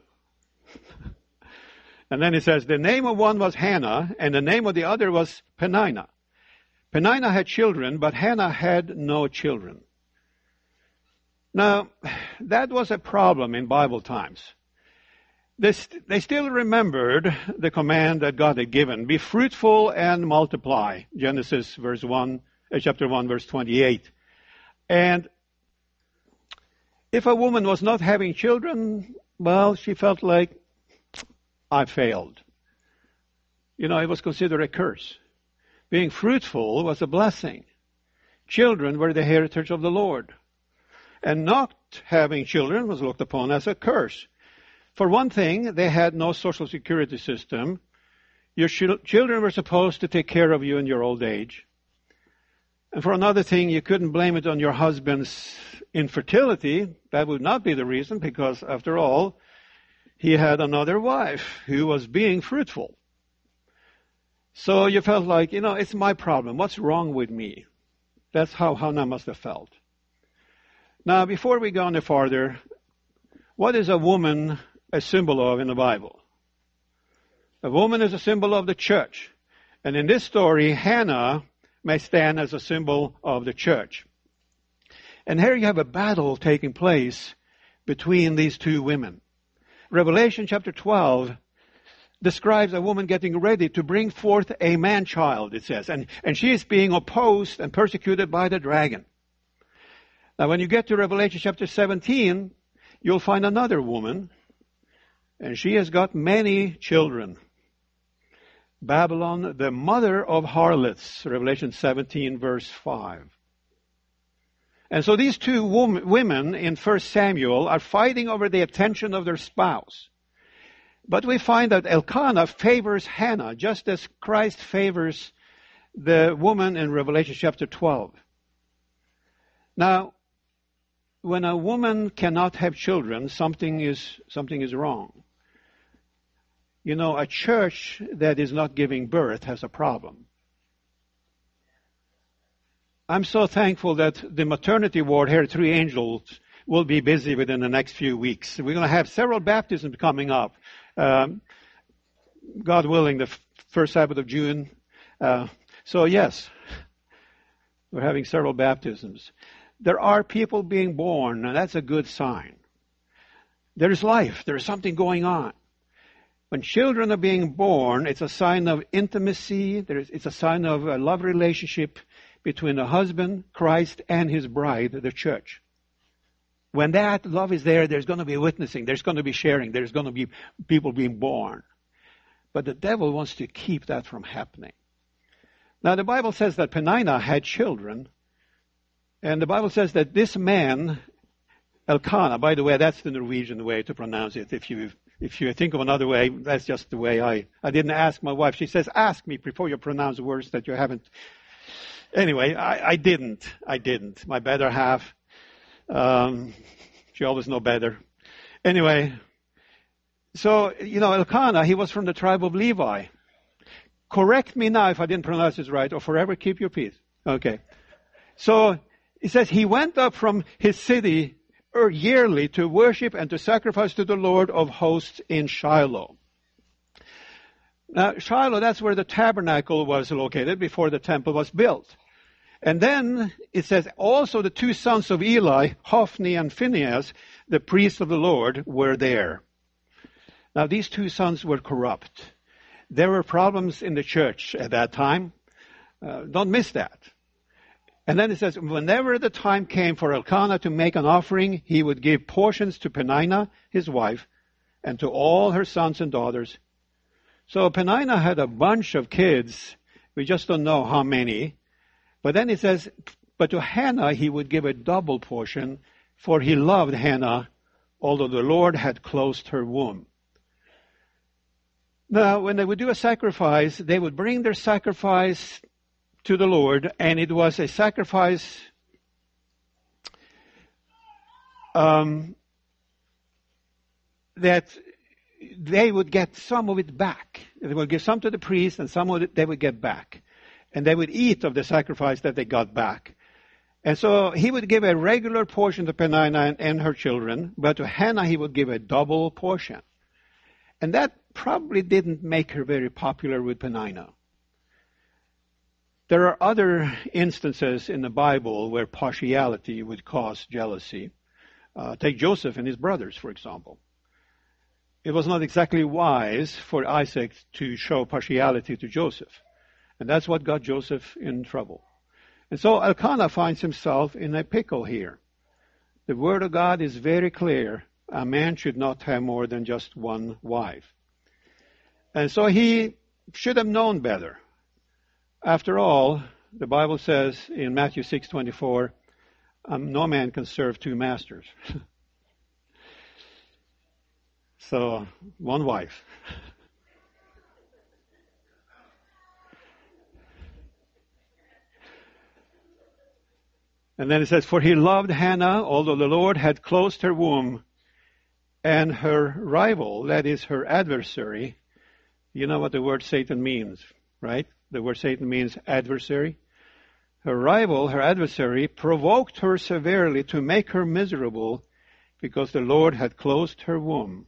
And then it says, the name of one was Hannah, and the name of the other was Peninnah. Peninnah had children, but Hannah had no children. Now, that was a problem in Bible times. They, st- they still remembered the command that God had given, be fruitful and multiply, Genesis verse one, uh, chapter one, verse twenty-eight. And if a woman was not having children, well, she felt like, I failed. You know, it was considered a curse. Being fruitful was a blessing. Children were the heritage of the Lord. And not having children was looked upon as a curse. For one thing, they had no social security system. Your ch- children were supposed to take care of you in your old age. And for another thing, you couldn't blame it on your husband's infertility. That would not be the reason, because after all, he had another wife who was being fruitful. So you felt like, you know, it's my problem. What's wrong with me? That's how Hannah must have felt. Now, before we go any farther, what is a woman a symbol of in the Bible? A woman is a symbol of the church. And in this story, Hannah may stand as a symbol of the church. And here you have a battle taking place between these two women. Revelation chapter twelve describes a woman getting ready to bring forth a man-child, it says. And, and she is being opposed and persecuted by the dragon. Now, when you get to Revelation chapter seventeen, you'll find another woman, and she has got many children. Babylon, the mother of harlots, Revelation seventeen, verse five. And so these two wom- women in First Samuel are fighting over the attention of their spouse. But we find that Elkanah favors Hannah, just as Christ favors the woman in Revelation chapter twelve. Now, when a woman cannot have children, something is something is wrong. You know, a church that is not giving birth has a problem. I'm so thankful that the maternity ward here at Three Angels will be busy within the next few weeks. We're going to have several baptisms coming up. Um, God willing, the f- first Sabbath of June. Uh, so yes, we're having several baptisms. There are people being born, and that's a good sign. There's life. There's something going on. When children are being born, it's a sign of intimacy. There's, it's a sign of a love relationship between the husband, Christ, and his bride, the church. When that love is there, there's going to be witnessing, there's going to be sharing, there's going to be people being born. But the devil wants to keep that from happening. Now, the Bible says that Peninnah had children, and the Bible says that this man, Elkanah, by the way, that's the Norwegian way to pronounce it if you If you think of another way, that's just the way I, I didn't ask my wife. She says, ask me before you pronounce words that you haven't. Anyway, I, I didn't. I didn't. My better half, um, she always know better. Anyway, so, you know, Elkanah, he was from the tribe of Levi. Correct me now if I didn't pronounce this right, or forever keep your peace. Okay. So, it says he went up from his city yearly to worship and to sacrifice to the Lord of hosts in Shiloh. Now, Shiloh, that's where the tabernacle was located before the temple was built. And then it says also the two sons of Eli, Hophni and Phinehas, the priests of the Lord, were there. Now, these two sons were corrupt. There were problems in the church at that time. Uh, don't miss that. And then it says, whenever the time came for Elkanah to make an offering, he would give portions to Peninnah, his wife, and to all her sons and daughters. So Peninnah had a bunch of kids. We just don't know how many. But then it says, but to Hannah he would give a double portion, for he loved Hannah, although the Lord had closed her womb. Now, when they would do a sacrifice, they would bring their sacrifice to the Lord, and it was a sacrifice um, that they would get some of it back. They would give some to the priest, and some of it they would get back. And they would eat of the sacrifice that they got back. And so he would give a regular portion to Peninnah and, and her children, but to Hannah he would give a double portion. And that probably didn't make her very popular with Peninnah. There are other instances in the Bible where partiality would cause jealousy. Uh, take Joseph and his brothers, for example. It was not exactly wise for Isaac to show partiality to Joseph. And that's what got Joseph in trouble. And so Elkanah finds himself in a pickle here. The word of God is very clear. A man should not have more than just one wife. And so he should have known better. After all, the Bible says in Matthew six twenty-four, um, no man can serve two masters. So, one wife. And then it says, for he loved Hannah, although the Lord had closed her womb, and her rival, that is her adversary. You know what the word Satan means, right? The word Satan means adversary. Her rival, her adversary, provoked her severely to make her miserable because the Lord had closed her womb.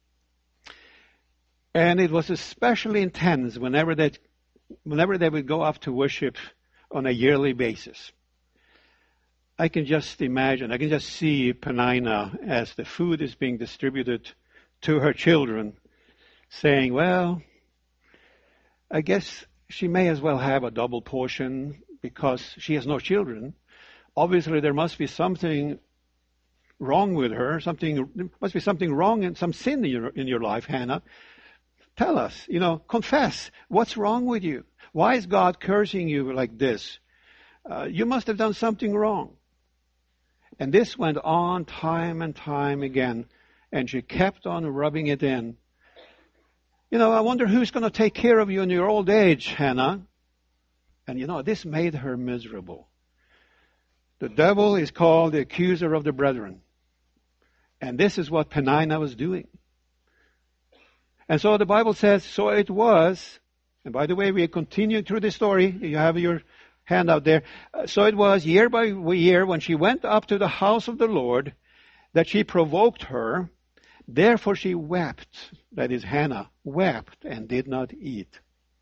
And it was especially intense whenever they, whenever they would go off to worship on a yearly basis. I can just imagine, I can just see Peninnah as the food is being distributed to her children saying, well, I guess she may as well have a double portion because she has no children. Obviously, there must be something wrong with her. Something there must be something wrong and some sin in your in your life, Hannah. Tell us, you know, confess. What's wrong with you? Why is God cursing you like this? Uh, you must have done something wrong. And this went on time and time again, and she kept on rubbing it in. You know, I wonder who's going to take care of you in your old age, Hannah. And you know, this made her miserable. The devil is called the accuser of the brethren. And this is what Peninnah was doing. And so the Bible says, so it was, and by the way, we continue through the story. You have your handout there. Uh, so it was year by year when she went up to the house of the Lord that she provoked her. Therefore she wept, that is Hannah, wept and did not eat.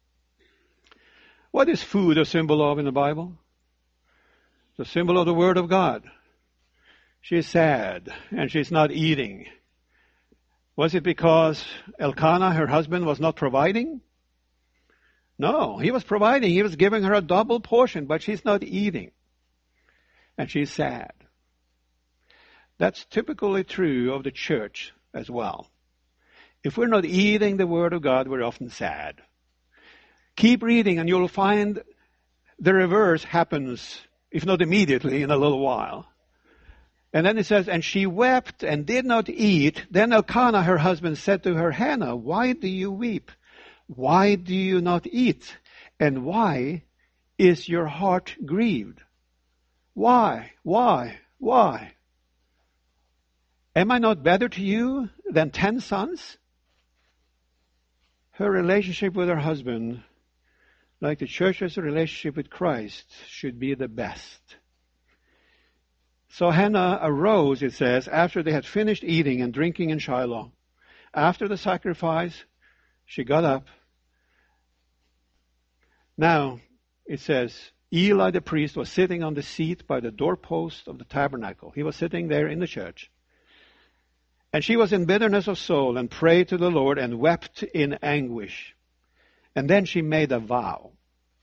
What is food a symbol of in the Bible? It's a symbol of the Word of God. She's sad and she's not eating. Was it because Elkanah, her husband, was not providing? No, he was providing. He was giving her a double portion, but she's not eating. And she's sad. That's typically true of the church as well. If we're not eating the Word of God, we're often sad. Keep reading and you'll find the reverse happens, if not immediately, in a little while. And then it says, and she wept and did not eat. Then Elkanah, her husband, said to her, Hannah, why do you weep? Why do you not eat? And why is your heart grieved? Why? Why? Why? Am I not better to you than ten sons? Her relationship with her husband, like the church's relationship with Christ, should be the best. So Hannah arose, it says, after they had finished eating and drinking in Shiloh. After the sacrifice, she got up. Now, it says, Eli the priest was sitting on the seat by the doorpost of the tabernacle. He was sitting there in the church. And she was in bitterness of soul and prayed to the Lord and wept in anguish. And then she made a vow.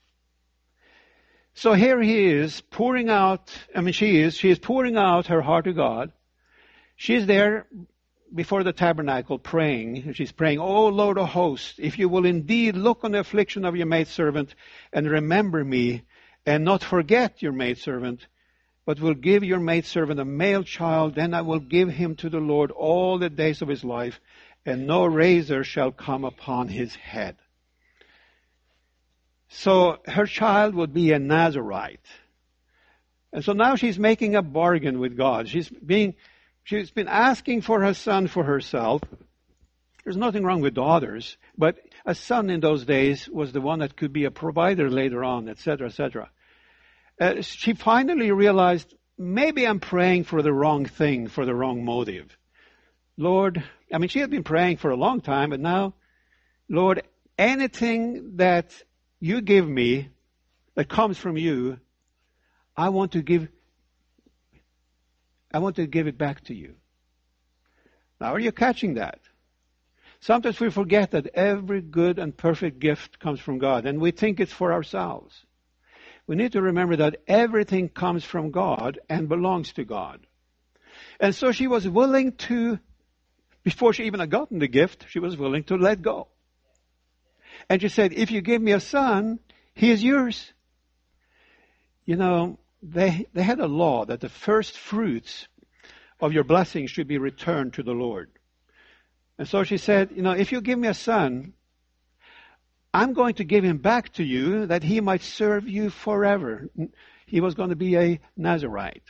So here he is pouring out, I mean she is, she is pouring out her heart to God. She's there before the tabernacle praying. She's praying, O Lord of hosts, if you will indeed look on the affliction of your maidservant and remember me and not forget your maidservant, but will give your maidservant a male child, then I will give him to the Lord all the days of his life, and no razor shall come upon his head. So her child would be a Nazirite. And so now she's making a bargain with God. She's being, she's been asking for her son for herself. There's nothing wrong with daughters, but a son in those days was the one that could be a provider later on, et cetera, et cetera. Uh, she finally realized, maybe I'm praying for the wrong thing, for the wrong motive. Lord, I mean, she had been praying for a long time, but now, Lord, anything that you give me that comes from you, I want to give, I want to give it back to you. Now, are you catching that? Sometimes we forget that every good and perfect gift comes from God, and we think it's for ourselves. We need to remember that everything comes from God and belongs to God. And so she was willing to, before she even had gotten the gift, she was willing to let go. And she said, if you give me a son, he is yours. You know, they they had a law that the first fruits of your blessing should be returned to the Lord. And so she said, you know, if you give me a son, I'm going to give him back to you that he might serve you forever. He was going to be a Nazirite.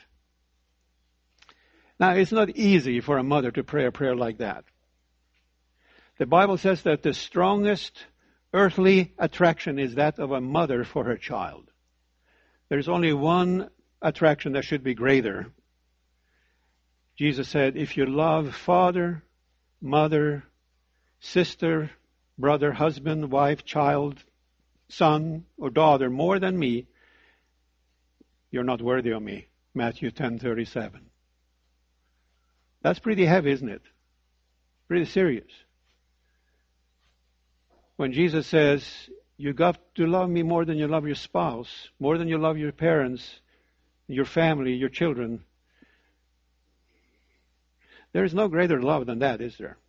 Now, it's not easy for a mother to pray a prayer like that. The Bible says that the strongest earthly attraction is that of a mother for her child. There's only one attraction that should be greater. Jesus said, if you love father, mother, sister, brother, husband, wife, child, son, or daughter more than me, you're not worthy of me. Matthew ten thirty-seven. That's pretty heavy, isn't it? Pretty serious. When Jesus says, you got to love me more than you love your spouse, more than you love your parents, your family, your children. There is no greater love than that, is there?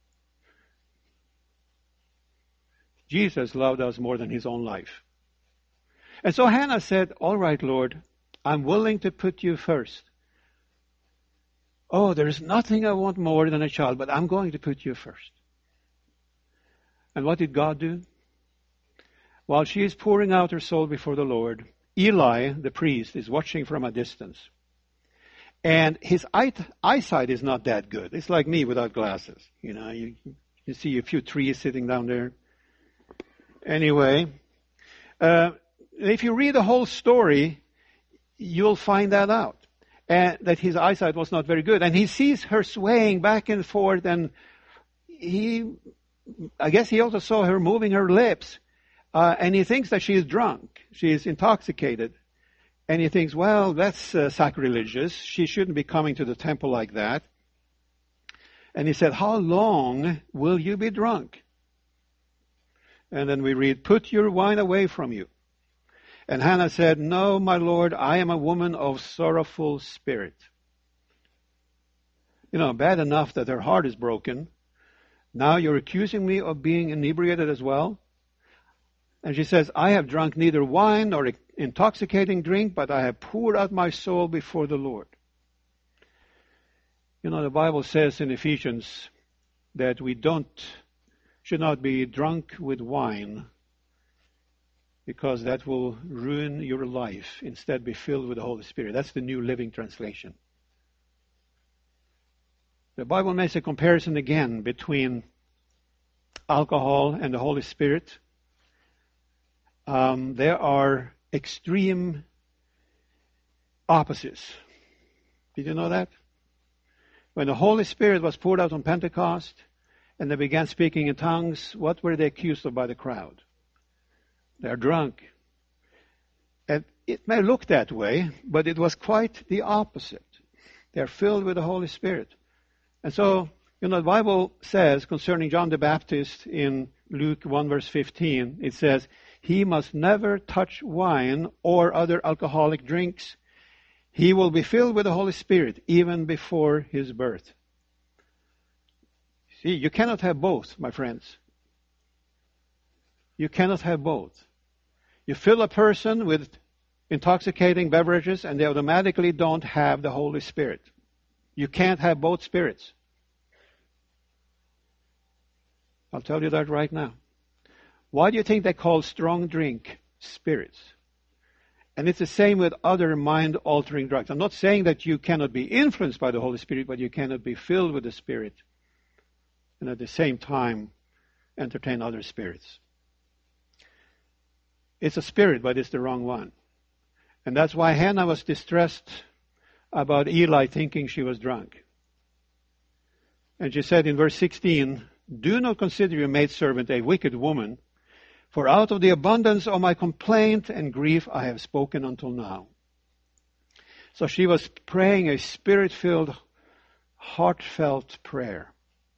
Jesus loved us more than his own life. And so Hannah said, all right, Lord, I'm willing to put you first. Oh, there's nothing I want more than a child, but I'm going to put you first. And what did God do? While she is pouring out her soul before the Lord, Eli, the priest, is watching from a distance. And his eye- eyesight is not that good. It's like me without glasses. You know, you, you see a few trees sitting down there. Anyway, uh, if you read the whole story, you'll find that out. And that his eyesight was not very good. And he sees her swaying back and forth, and he, I guess he also saw her moving her lips. Uh, and he thinks that she is drunk. She is intoxicated. And he thinks, well, that's uh, sacrilegious. She shouldn't be coming to the temple like that. And he said, how long will you be drunk? And then we read, put your wine away from you. And Hannah said, no, my Lord, I am a woman of sorrowful spirit. You know, bad enough that her heart is broken. Now you're accusing me of being inebriated as well. And she says, I have drunk neither wine nor intoxicating drink, but I have poured out my soul before the Lord. You know, the Bible says in Ephesians that we don't, should not be drunk with wine, because that will ruin your life. Instead, be filled with the Holy Spirit. That's the New Living Translation. The Bible makes a comparison again between alcohol and the Holy Spirit. Um, there are extreme opposites. Did you know that? When the Holy Spirit was poured out on Pentecost and they began speaking in tongues, what were they accused of by the crowd? They're drunk. And it may look that way, but it was quite the opposite. They're filled with the Holy Spirit. And so, you know, the Bible says concerning John the Baptist in Luke one verse fifteen, it says, he must never touch wine or other alcoholic drinks. He will be filled with the Holy Spirit even before his birth. See, you cannot have both, my friends. You cannot have both. You fill a person with intoxicating beverages and they automatically don't have the Holy Spirit. You can't have both spirits. I'll tell you that right now. Why do you think they call strong drink spirits? And it's the same with other mind-altering drugs. I'm not saying that you cannot be influenced by the Holy Spirit, but you cannot be filled with the Spirit and at the same time entertain other spirits. It's a spirit, but it's the wrong one. And that's why Hannah was distressed about Eli thinking she was drunk. And she said in verse sixteen, do not consider your maidservant a wicked woman, for out of the abundance of my complaint and grief I have spoken until now. So she was praying a spirit-filled, heartfelt prayer.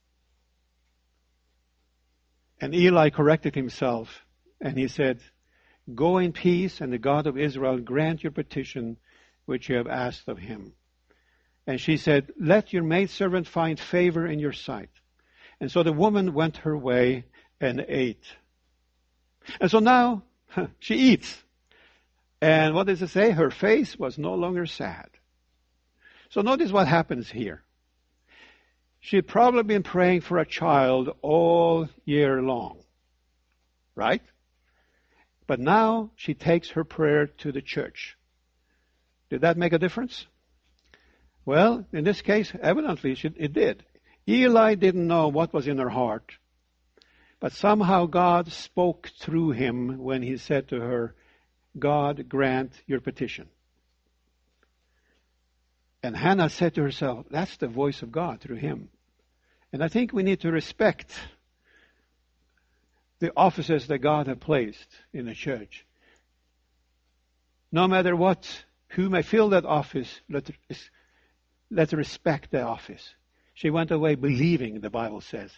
And Eli corrected himself, and he said, go in peace, and the God of Israel grant your petition which you have asked of him. And she said, let your maidservant find favor in your sight. And so the woman went her way and ate. And so now she eats. And what does it say? Her face was no longer sad. So notice what happens here. She had probably been praying for a child all year long. Right? But now she takes her prayer to the church. Did that make a difference? Well, in this case, evidently it did. Eli didn't know what was in her heart. But somehow God spoke through him when he said to her, God grant your petition. And Hannah said to herself, that's the voice of God through him. And I think we need to respect the offices that God has placed in the church. No matter what, who may fill that office, let, let's respect the office. She went away believing, the Bible says.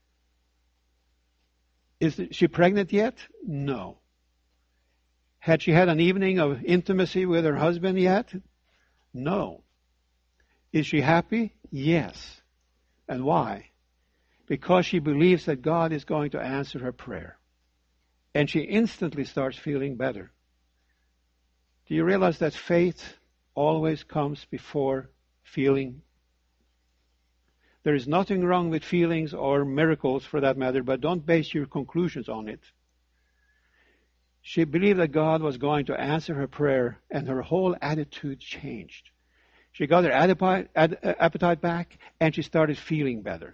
Is she pregnant yet? No. Had she had an evening of intimacy with her husband yet? No. Is she happy? Yes. And why? Because she believes that God is going to answer her prayer. And she instantly starts feeling better. Do you realize that faith always comes before feeling? There is nothing wrong with feelings or miracles for that matter, but don't base your conclusions on it. She believed that God was going to answer her prayer, and her whole attitude changed. She got her appetite back, and she started feeling better.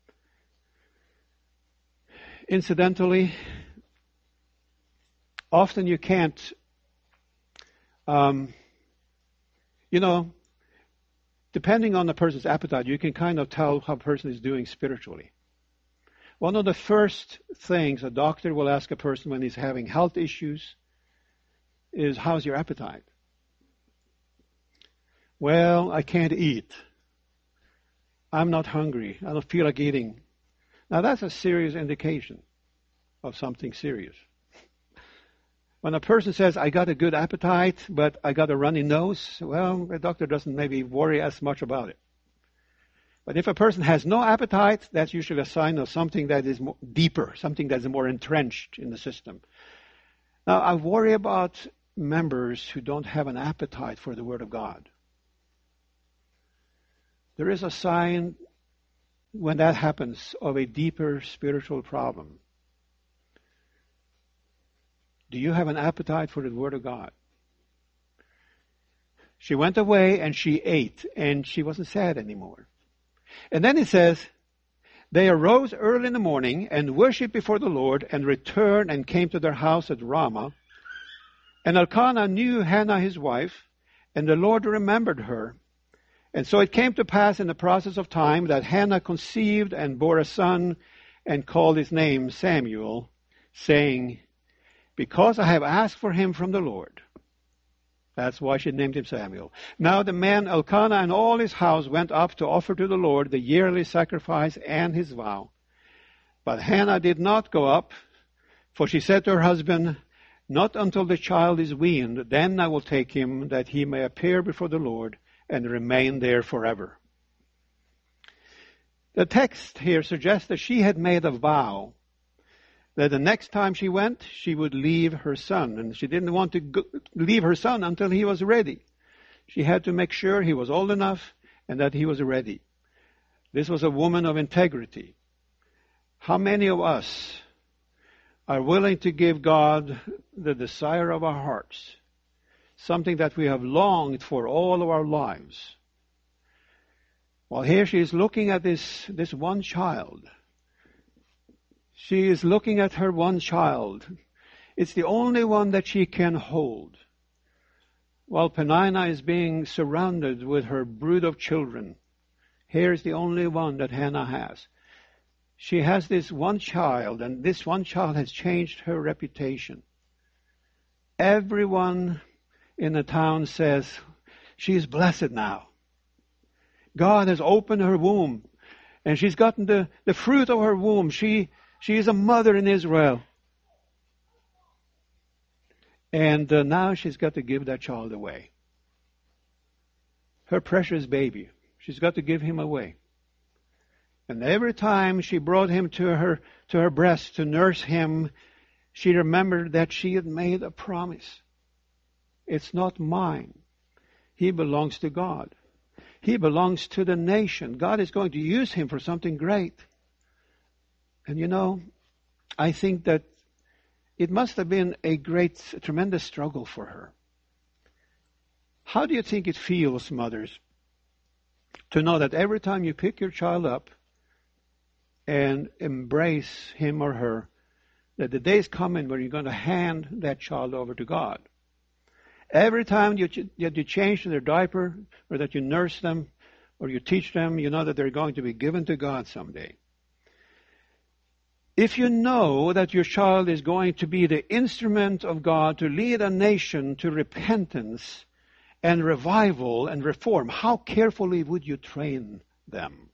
Incidentally, often you can't, um, you know, depending on the person's appetite, you can kind of tell how a person is doing spiritually. One of the first things a doctor will ask a person when he's having health issues is, how's your appetite? Well, I can't eat. I'm not hungry. I don't feel like eating. Now that's a serious indication of something serious. When a person says, I got a good appetite, but I got a runny nose, well, the doctor doesn't maybe worry as much about it. But if a person has no appetite, that's usually a sign of something that is more deeper, something that is more entrenched in the system. Now, I worry about members who don't have an appetite for the Word of God. There is a sign when that happens of a deeper spiritual problem. Do you have an appetite for the Word of God? She went away and she ate, and she wasn't sad anymore. And then it says, they arose early in the morning and worshipped before the Lord and returned and came to their house at Ramah. And Elkanah knew Hannah his wife, and the Lord remembered her. And so it came to pass in the process of time that Hannah conceived and bore a son and called his name Samuel, saying, because I have asked for him from the Lord. That's why she named him Samuel. Now the man Elkanah and all his house went up to offer to the Lord the yearly sacrifice and his vow. But Hannah did not go up, for she said to her husband, not until the child is weaned, then I will take him, that he may appear before the Lord and remain there forever. The text here suggests that she had made a vow that the next time she went, she would leave her son. And she didn't want to go, leave her son until he was ready. She had to make sure he was old enough and that he was ready. This was a woman of integrity. How many of us are willing to give God the desire of our hearts, something that we have longed for all of our lives? Well, here she is looking at this, this one child. She is looking at her one child. It's the only one that she can hold. While Peninnah is being surrounded with her brood of children, here's the only one that Hannah has. She has this one child, and this one child has changed her reputation. Everyone in the town says, she is blessed now. God has opened her womb, and she's gotten the, the fruit of her womb. She She is a mother in Israel. And uh, now she's got to give that child away. Her precious baby. She's got to give him away. And every time she brought him to her, to her breast to nurse him, she remembered that she had made a promise. It's not mine. He belongs to God. He belongs to the nation. God is going to use him for something great. And you know, I think that it must have been a great, a tremendous struggle for her. How do you think it feels, mothers, to know that every time you pick your child up and embrace him or her, that the day is coming when you're going to hand that child over to God? Every time you, you, you change their diaper, or that you nurse them, or you teach them, you know that they're going to be given to God someday. If you know that your child is going to be the instrument of God to lead a nation to repentance and revival and reform, how carefully would you train them?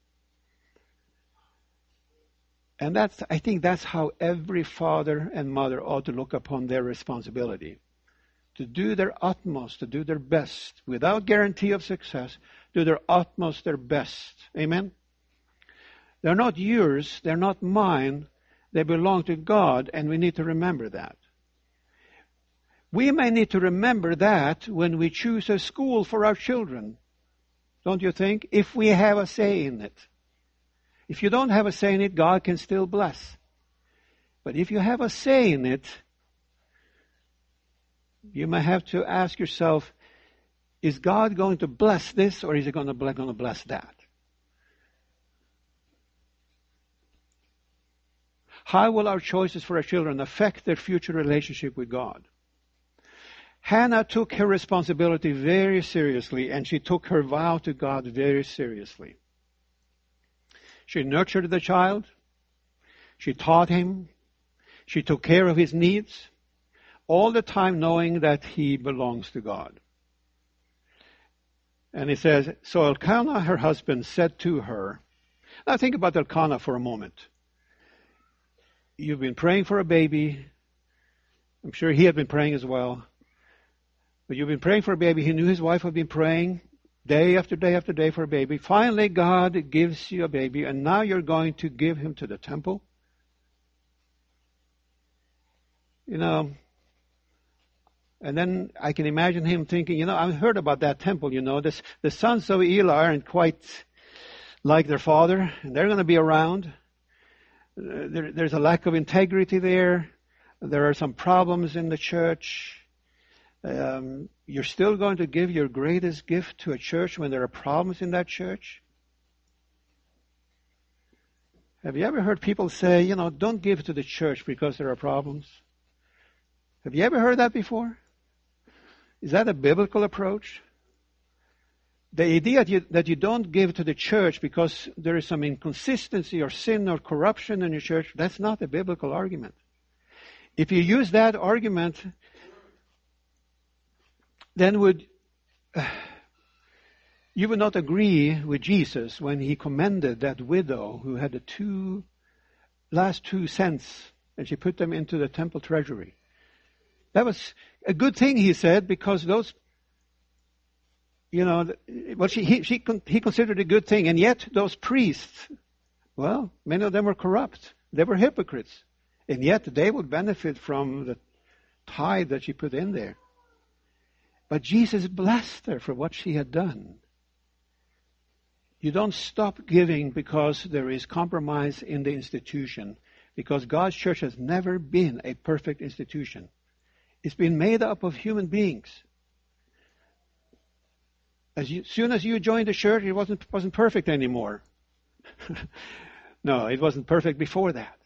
And that's, I think that's how every father and mother ought to look upon their responsibility. To do their utmost, to do their best, without guarantee of success, do their utmost, their best. Amen? They're not yours, they're not mine. They belong to God, and we need to remember that. We may need to remember that when we choose a school for our children. Don't you think? If we have a say in it. If you don't have a say in it, God can still bless. But if you have a say in it, you may have to ask yourself, is God going to bless this, or is he going to bless that? How will our choices for our children affect their future relationship with God? Hannah took her responsibility very seriously, and she took her vow to God very seriously. She nurtured the child. She taught him. She took care of his needs, all the time knowing that he belongs to God. And it says, so Elkanah, her husband, said to her, now think about Elkanah for a moment. You've been praying for a baby. I'm sure he had been praying as well. But you've been praying for a baby. He knew his wife had been praying day after day after day for a baby. Finally, God gives you a baby, and now you're going to give him to the temple. You know, and then I can imagine him thinking, you know, I've heard about that temple, you know. This, the sons of Eli aren't quite like their father, and they're going to be around. Uh, there, there's a lack of integrity there. There are some problems in the church. Um, you're still going to give your greatest gift to a church when there are problems in that church? Have you ever heard people say, you know, don't give to the church because there are problems? Have you ever heard that before? Is that a biblical approach? The idea that you, that you don't give to the church because there is some inconsistency or sin or corruption in your church, that's not a biblical argument. If you use that argument, then would uh, you would not agree with Jesus when he commended that widow who had the two last two cents and she put them into the temple treasury. That was a good thing, he said, because those, you know, well, she, he, she, he considered a good thing, and yet those priests, well, many of them were corrupt. They were hypocrites, and yet they would benefit from the tithe that she put in there. But Jesus blessed her for what she had done. You don't stop giving because there is compromise in the institution, because God's church has never been a perfect institution. It's been made up of human beings. As you, soon as you joined the church, it wasn't wasn't perfect anymore. No, it wasn't perfect before that.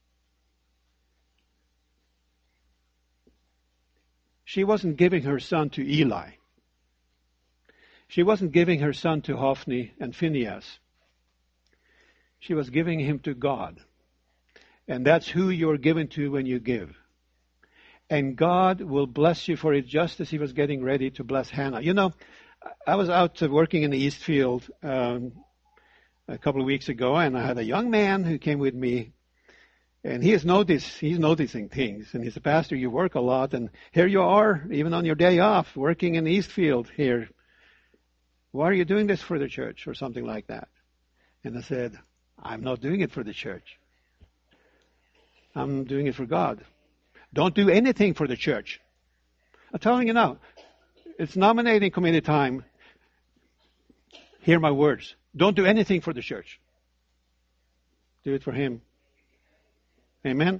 She wasn't giving her son to Eli. She wasn't giving her son to Hophni and Phinehas. She was giving him to God. And that's who you're given to when you give. And God will bless you for it, just as he was getting ready to bless Hannah. You know, I was out working in the Eastfield um, a couple of weeks ago, and I had a young man who came with me. And he is notice, he's noticing things. And he's a pastor, you work a lot. And here you are, even on your day off, working in the Eastfield here. Why are you doing this for the church or something like that? And I said, I'm not doing it for the church. I'm doing it for God. Don't do anything for the church. I'm telling you now, it's nominating committee time. Hear my words. Don't do anything for the church. Do it for him. Amen.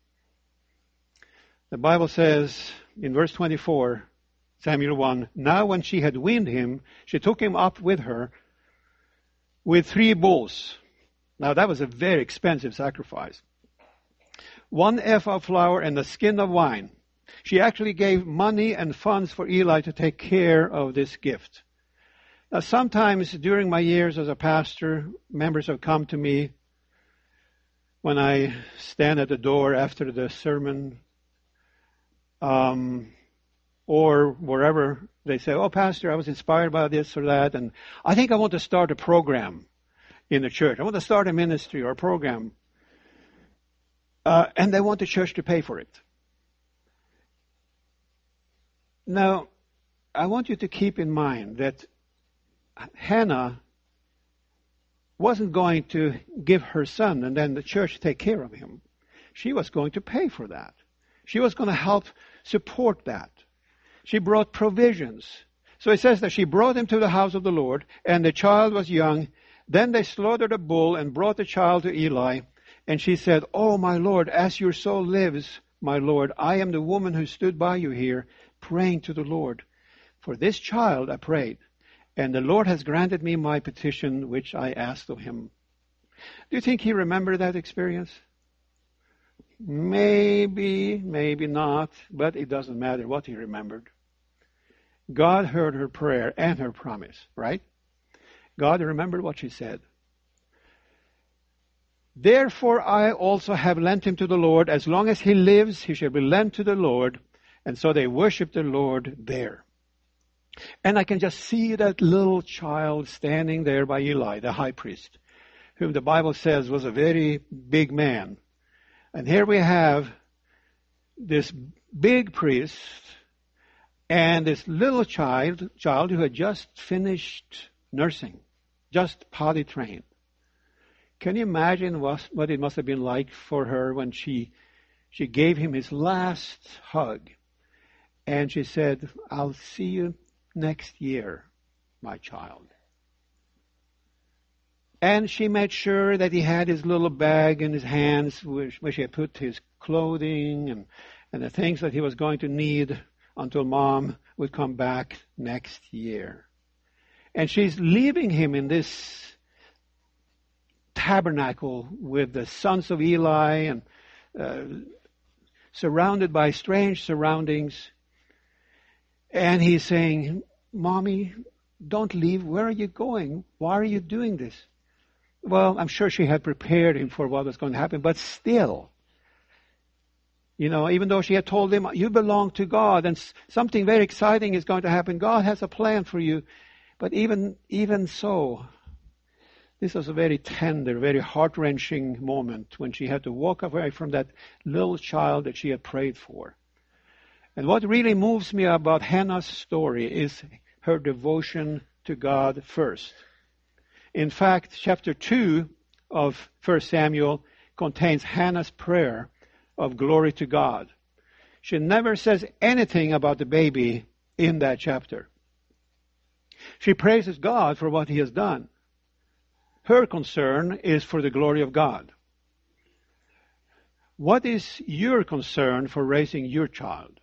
The Bible says in verse twenty-four, Samuel one, now when she had weaned him, she took him up with her with three bulls. Now that was a very expensive sacrifice. One ephah of flour and a skin of wine. She actually gave money and funds for Eli to take care of this gift. Now sometimes during my years as a pastor, members have come to me when I stand at the door after the sermon, um, or wherever, they say, oh, Pastor, I was inspired by this or that, and I think I want to start a program in the church. I want to start a ministry or a program. Uh, and they want the church to pay for it. Now, I want you to keep in mind that Hannah wasn't going to give her son and then the church take care of him. She was going to pay for that. She was going to help support that. She brought provisions. So it says that she brought him to the house of the Lord, and the child was young. Then they slaughtered a bull and brought the child to Eli. And she said, oh, my Lord, as your soul lives, my Lord, I am the woman who stood by you here, praying to the Lord. For this child I prayed, and the Lord has granted me my petition, which I asked of him. Do you think he remembered that experience? Maybe, maybe not, but it doesn't matter what he remembered. God heard her prayer and her promise, right? God remembered what she said. Therefore I also have lent him to the Lord. As long as he lives, he shall be lent to the Lord. And so they worship the Lord there. And I can just see that little child standing there by Eli, the high priest, whom the Bible says was a very big man. And here we have this big priest and this little child, child who had just finished nursing, just potty trained. Can you imagine what, what it must have been like for her when she she gave him his last hug? And she said, I'll see you next year, my child. And she made sure that he had his little bag in his hands where she had put his clothing and, and the things that he was going to need until Mom would come back next year. And she's leaving him in this tabernacle with the sons of Eli and uh, surrounded by strange surroundings. And he's saying, Mommy, don't leave. Where are you going? Why are you doing this? Well, I'm sure she had prepared him for what was going to happen, but still, you know, even though she had told him, you belong to God and something very exciting is going to happen. God has a plan for you. But even, even so, this was a very tender, very heart-wrenching moment when she had to walk away from that little child that she had prayed for. And what really moves me about Hannah's story is her devotion to God first. In fact, chapter two of First Samuel contains Hannah's prayer of glory to God. She never says anything about the baby in that chapter. She praises God for what he has done. Her concern is for the glory of God. What is your concern for raising your child?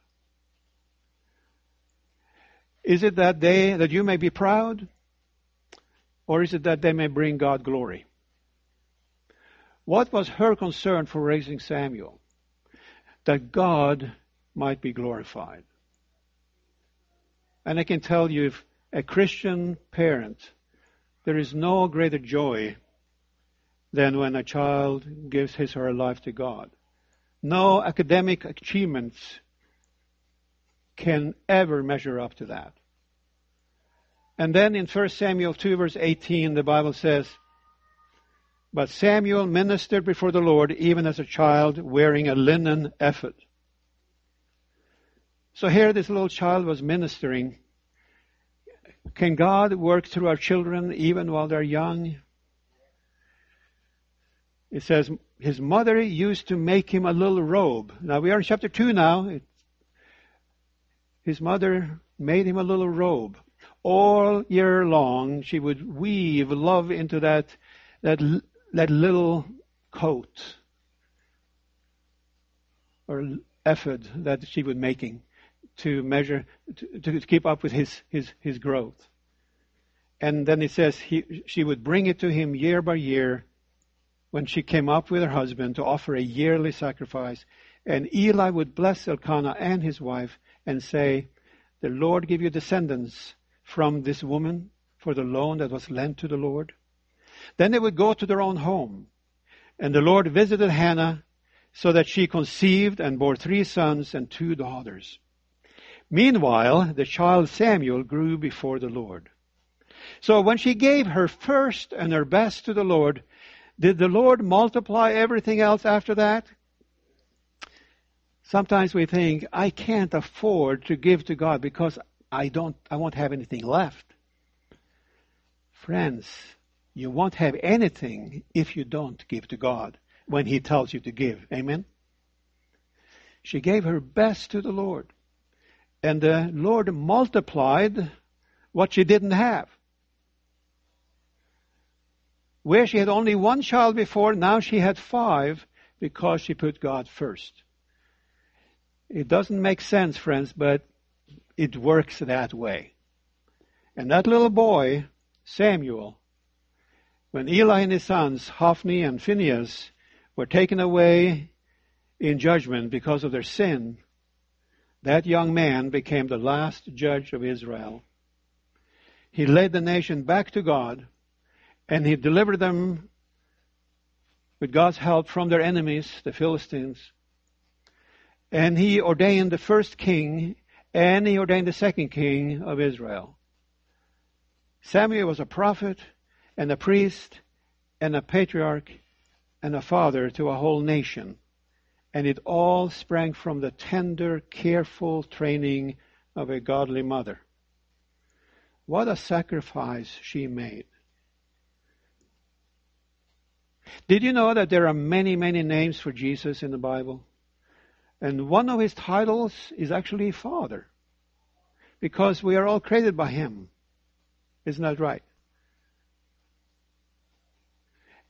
Is it that they, that you may be proud? Or is it that they may bring God glory? What was her concern for raising Samuel? That God might be glorified. And I can tell you, if a Christian parent, there is no greater joy than when a child gives his or her life to God. No academic achievements can ever measure up to that. And then in First Samuel two verse eighteen, the Bible says, but Samuel ministered before the Lord even as a child wearing a linen ephod. So here this little child was ministering. Can God work through our children even while they're young? It says his mother used to make him a little robe. Now we are in chapter two now. It, his mother made him a little robe. All year long she would weave love into that, that, that little coat or ephod that she was making to measure, to, to keep up with his, his, his growth. And then it says he, she would bring it to him year by year when she came up with her husband to offer a yearly sacrifice. And Eli would bless Elkanah and his wife and say, the Lord give you descendants from this woman for the loan that was lent to the Lord. Then they would go to their own home. And the Lord visited Hannah so that she conceived and bore three sons and two daughters. Meanwhile, the child Samuel grew before the Lord. So when she gave her first and her best to the Lord, did the Lord multiply everything else after that? Sometimes we think, I can't afford to give to God because I don't, I won't have anything left. Friends, you won't have anything if you don't give to God when he tells you to give. Amen? She gave her best to the Lord. And the Lord multiplied what she didn't have. Where she had only one child before, now she had five because she put God first. It doesn't make sense, friends, but it works that way. And that little boy, Samuel, when Eli and his sons, Hophni and Phinehas, were taken away in judgment because of their sin, that young man became the last judge of Israel. He led the nation back to God, and he delivered them with God's help from their enemies, the Philistines. And he ordained the first king, and he ordained the second king of Israel. Samuel was a prophet, and a priest, and a patriarch, and a father to a whole nation. And it all sprang from the tender, careful training of a godly mother. What a sacrifice she made. Did you know that there are many, many names for Jesus in the Bible? And one of his titles is actually Father. Because we are all created by him. Isn't that right?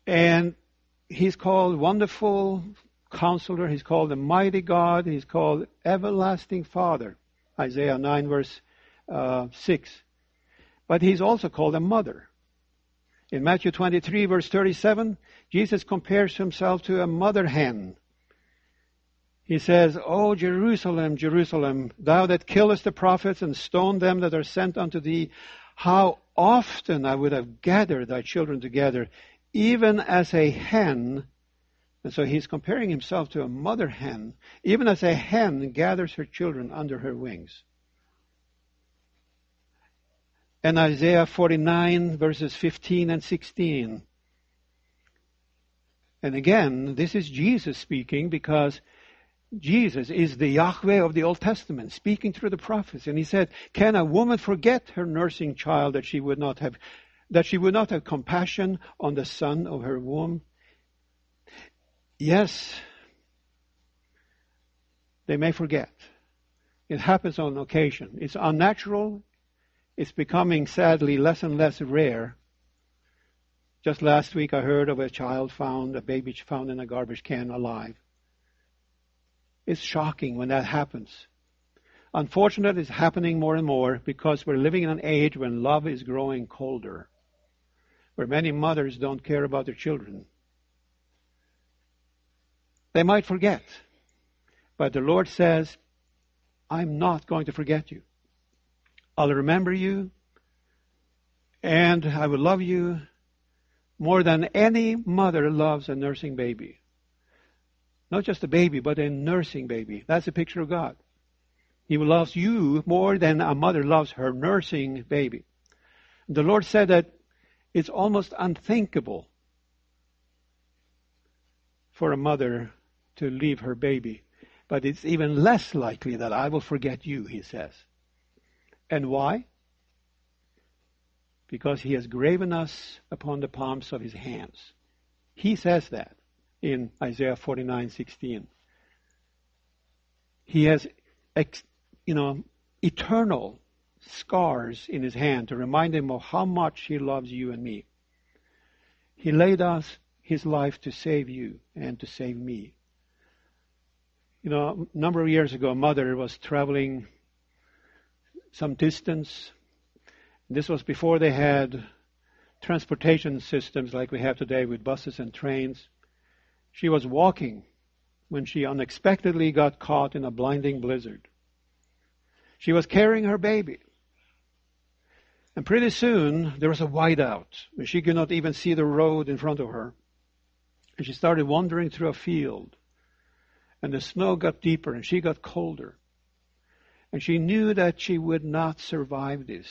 And he's called Wonderful Counselor. He's called the Mighty God. He's called Everlasting Father. Isaiah nine verse uh, six. But he's also called a mother. In Matthew twenty-three verse thirty-seven, Jesus compares himself to a mother hen. He says, O Jerusalem, Jerusalem, thou that killest the prophets and stone them that are sent unto thee, how often I would have gathered thy children together, even as a hen. And so he's comparing himself to a mother hen, even as a hen gathers her children under her wings. And Isaiah forty-nine verses fifteen and sixteen. And again, this is Jesus speaking, because Jesus is the Yahweh of the Old Testament, speaking through the prophets. And he said, can a woman forget her nursing child that she would not have, that she would not have compassion on the son of her womb? Yes, they may forget. It happens on occasion. It's unnatural. It's becoming, sadly, less and less rare. Just last week I heard of a child found, a baby found in a garbage can alive. It's shocking when that happens. Unfortunately, it's happening more and more because we're living in an age when love is growing colder, where many mothers don't care about their children. They might forget, but the Lord says, I'm not going to forget you. I'll remember you, and I will love you more than any mother loves a nursing baby. Not just a baby, but a nursing baby. That's a picture of God. He loves you more than a mother loves her nursing baby. The Lord said that it's almost unthinkable for a mother to leave her baby. But it's even less likely that I will forget you, he says. And why? Because he has graven us upon the palms of his hands. He says that in Isaiah forty-nine sixteen. He has, you know, eternal scars in his hand to remind him of how much he loves you and me. He laid us his life to save you and to save me. You know, a number of years ago, a mother was traveling some distance. This was before they had transportation systems like we have today with buses and trains. She was walking when she unexpectedly got caught in a blinding blizzard. She was carrying her baby. And pretty soon, there was a whiteout. She could not even see the road in front of her. And she started wandering through a field. And the snow got deeper and she got colder. And she knew that she would not survive this.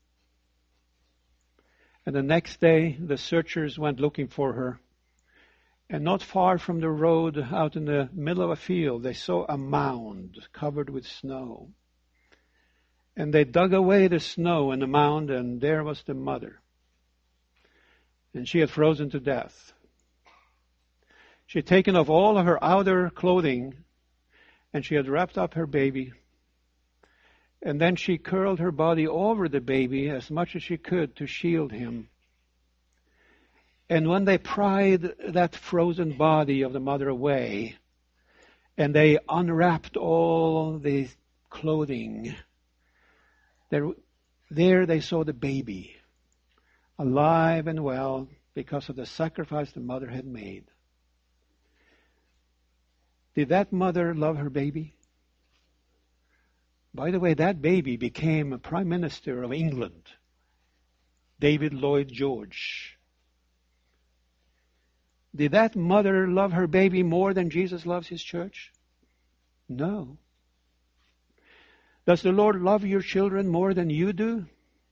And the next day, the searchers went looking for her. And not far from the road, out in the middle of a field, they saw a mound covered with snow. And they dug away the snow in the mound, and there was the mother. And she had frozen to death. She had taken off all of her outer clothing, and she had wrapped up her baby. And then she curled her body over the baby as much as she could to shield him. And when they pried that frozen body of the mother away, and they unwrapped all the clothing, there, there they saw the baby, alive and well because of the sacrifice the mother had made. Did that mother love her baby? By the way, that baby became a Prime Minister of England, David Lloyd George. Did that mother love her baby more than Jesus loves his church? No. Does the Lord love your children more than you do?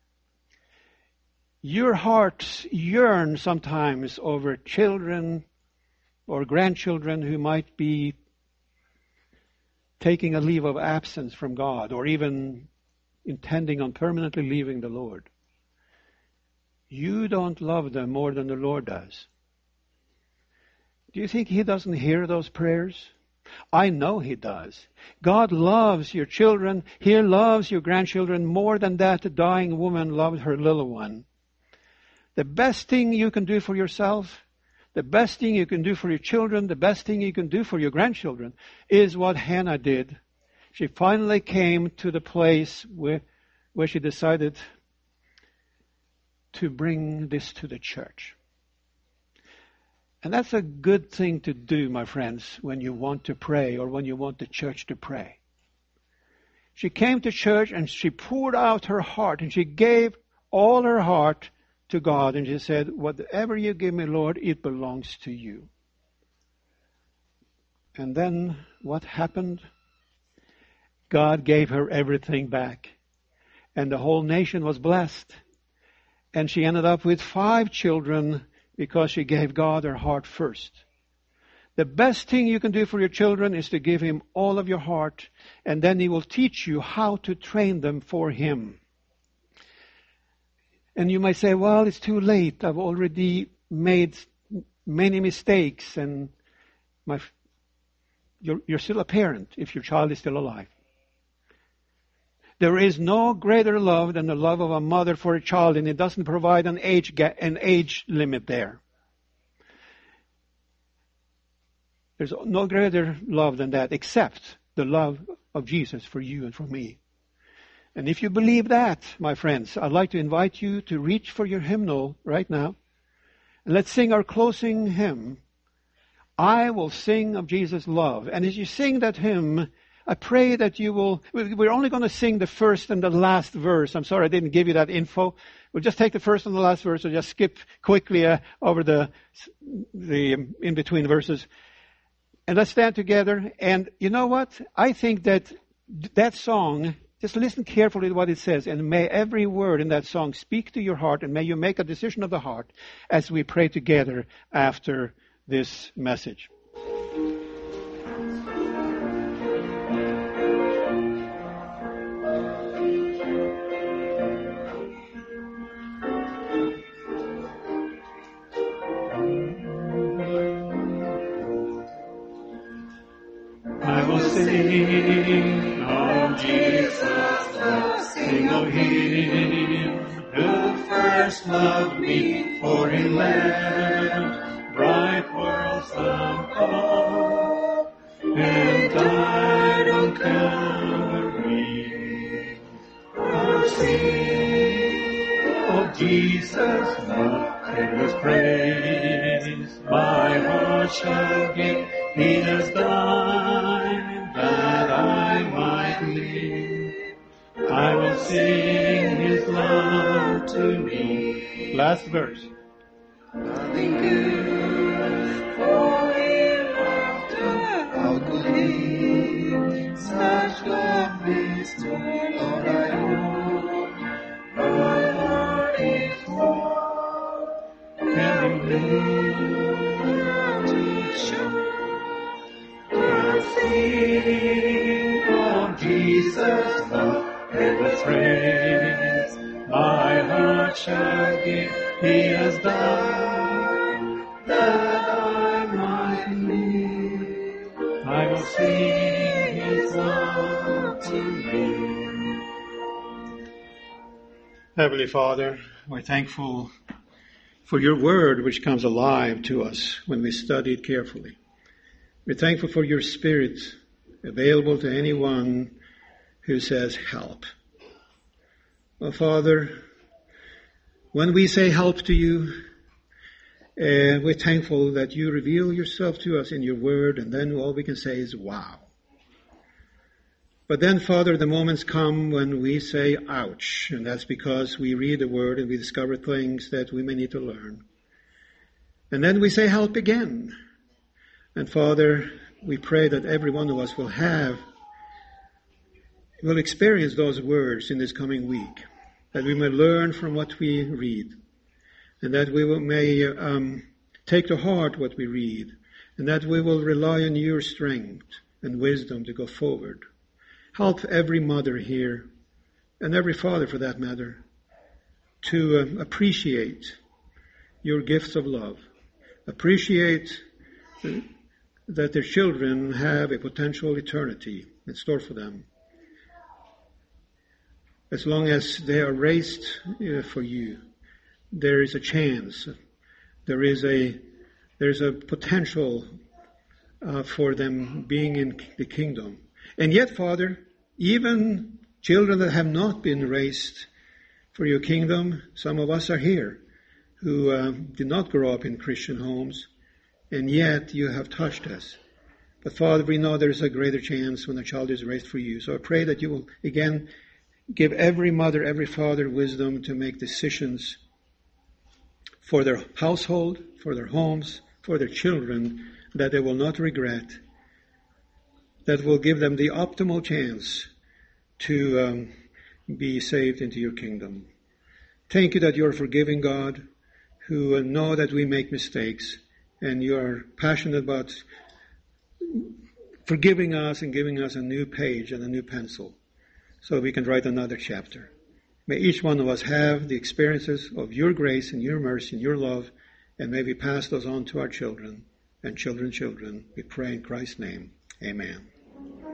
Your heart yearns sometimes over children or grandchildren who might be taking a leave of absence from God, or even intending on permanently leaving the Lord. You don't love them more than the Lord does. Do you think he doesn't hear those prayers? I know he does. God loves your children. He loves your grandchildren more than that dying woman loved her little one. The best thing you can do for yourself, the best thing you can do for your children, the best thing you can do for your grandchildren is what Hannah did. She finally came to the place where, where she decided to bring this to the church. And that's a good thing to do, my friends, when you want to pray or when you want the church to pray. She came to church and she poured out her heart and she gave all her heart to God. And she said, whatever you give me, Lord, it belongs to you. And then what happened? God gave her everything back. And the whole nation was blessed. And she ended up with five children because she gave God her heart first. The best thing you can do for your children is to give Him all of your heart, and then He will teach you how to train them for Him. And you might say, well, it's too late. I've already made many mistakes, and my, you're, you're still a parent if your child is still alive. There is no greater love than the love of a mother for a child, and it doesn't provide an age ga- an age limit there. There's no greater love than that, except the love of Jesus for you and for me. And if you believe that, my friends, I'd like to invite you to reach for your hymnal right now. And let's sing our closing hymn, I Will Sing of Jesus' Love. And as you sing that hymn, I pray that you will, we're only going to sing the first and the last verse. I'm sorry I didn't give you that info. We'll just take the first and the last verse and just skip quickly uh, over the, the in-between verses. And let's stand together. And you know what? I think that that song, just listen carefully to what it says. And may every word in that song speak to your heart. And may you make a decision of the heart as we pray together after this message. I will sing of Jesus' love, sing of Him who first loved me, for He left bright worlds above and died on Calvary. I'll sing of Jesus' love, endless praise my heart shall give. He has died that I might live. I will sing His love to me. Last verse. Nothing good for hereafter I'll believe. Such love is to Lord I hope. My heart is full. Can believe to show. I'll sing of Jesus' love, endless praise my heart shall give. He has died that I might live. I will sing His love to me. Heavenly Father, we're thankful for your word which comes alive to us when we study it carefully. We're thankful for your Spirit available to anyone who says help. Oh, Father, when we say help to you, uh, we're thankful that you reveal yourself to us in your word, and then all we can say is, wow. But then, Father, the moments come when we say, ouch, and that's because we read the word and we discover things that we may need to learn. And then we say, help again. And Father, we pray that every one of us will have, will experience those words in this coming week, that we may learn from what we read, and that we will, may um, take to heart what we read, and that we will rely on your strength and wisdom to go forward. Help every mother here, and every father for that matter, to uh, appreciate your gifts of love, appreciate uh, that their children have a potential eternity in store for them. As long as they are raised uh, for you, there is a chance, there is a there's a potential uh, for them being in the kingdom. And yet, Father, even children that have not been raised for your kingdom, some of us are here who uh, did not grow up in Christian homes, and yet you have touched us. But Father, we know there's a greater chance when a child is raised for you. So I pray that you will, again, give every mother, every father wisdom to make decisions for their household, for their homes, for their children, that they will not regret, that will give them the optimal chance to um, be saved into your kingdom. Thank you that you're a forgiving God, who know that we make mistakes, and you are passionate about forgiving us and giving us a new page and a new pencil so we can write another chapter. May each one of us have the experiences of your grace and your mercy and your love, and may we pass those on to our children and children's children. We pray in Christ's name. Amen.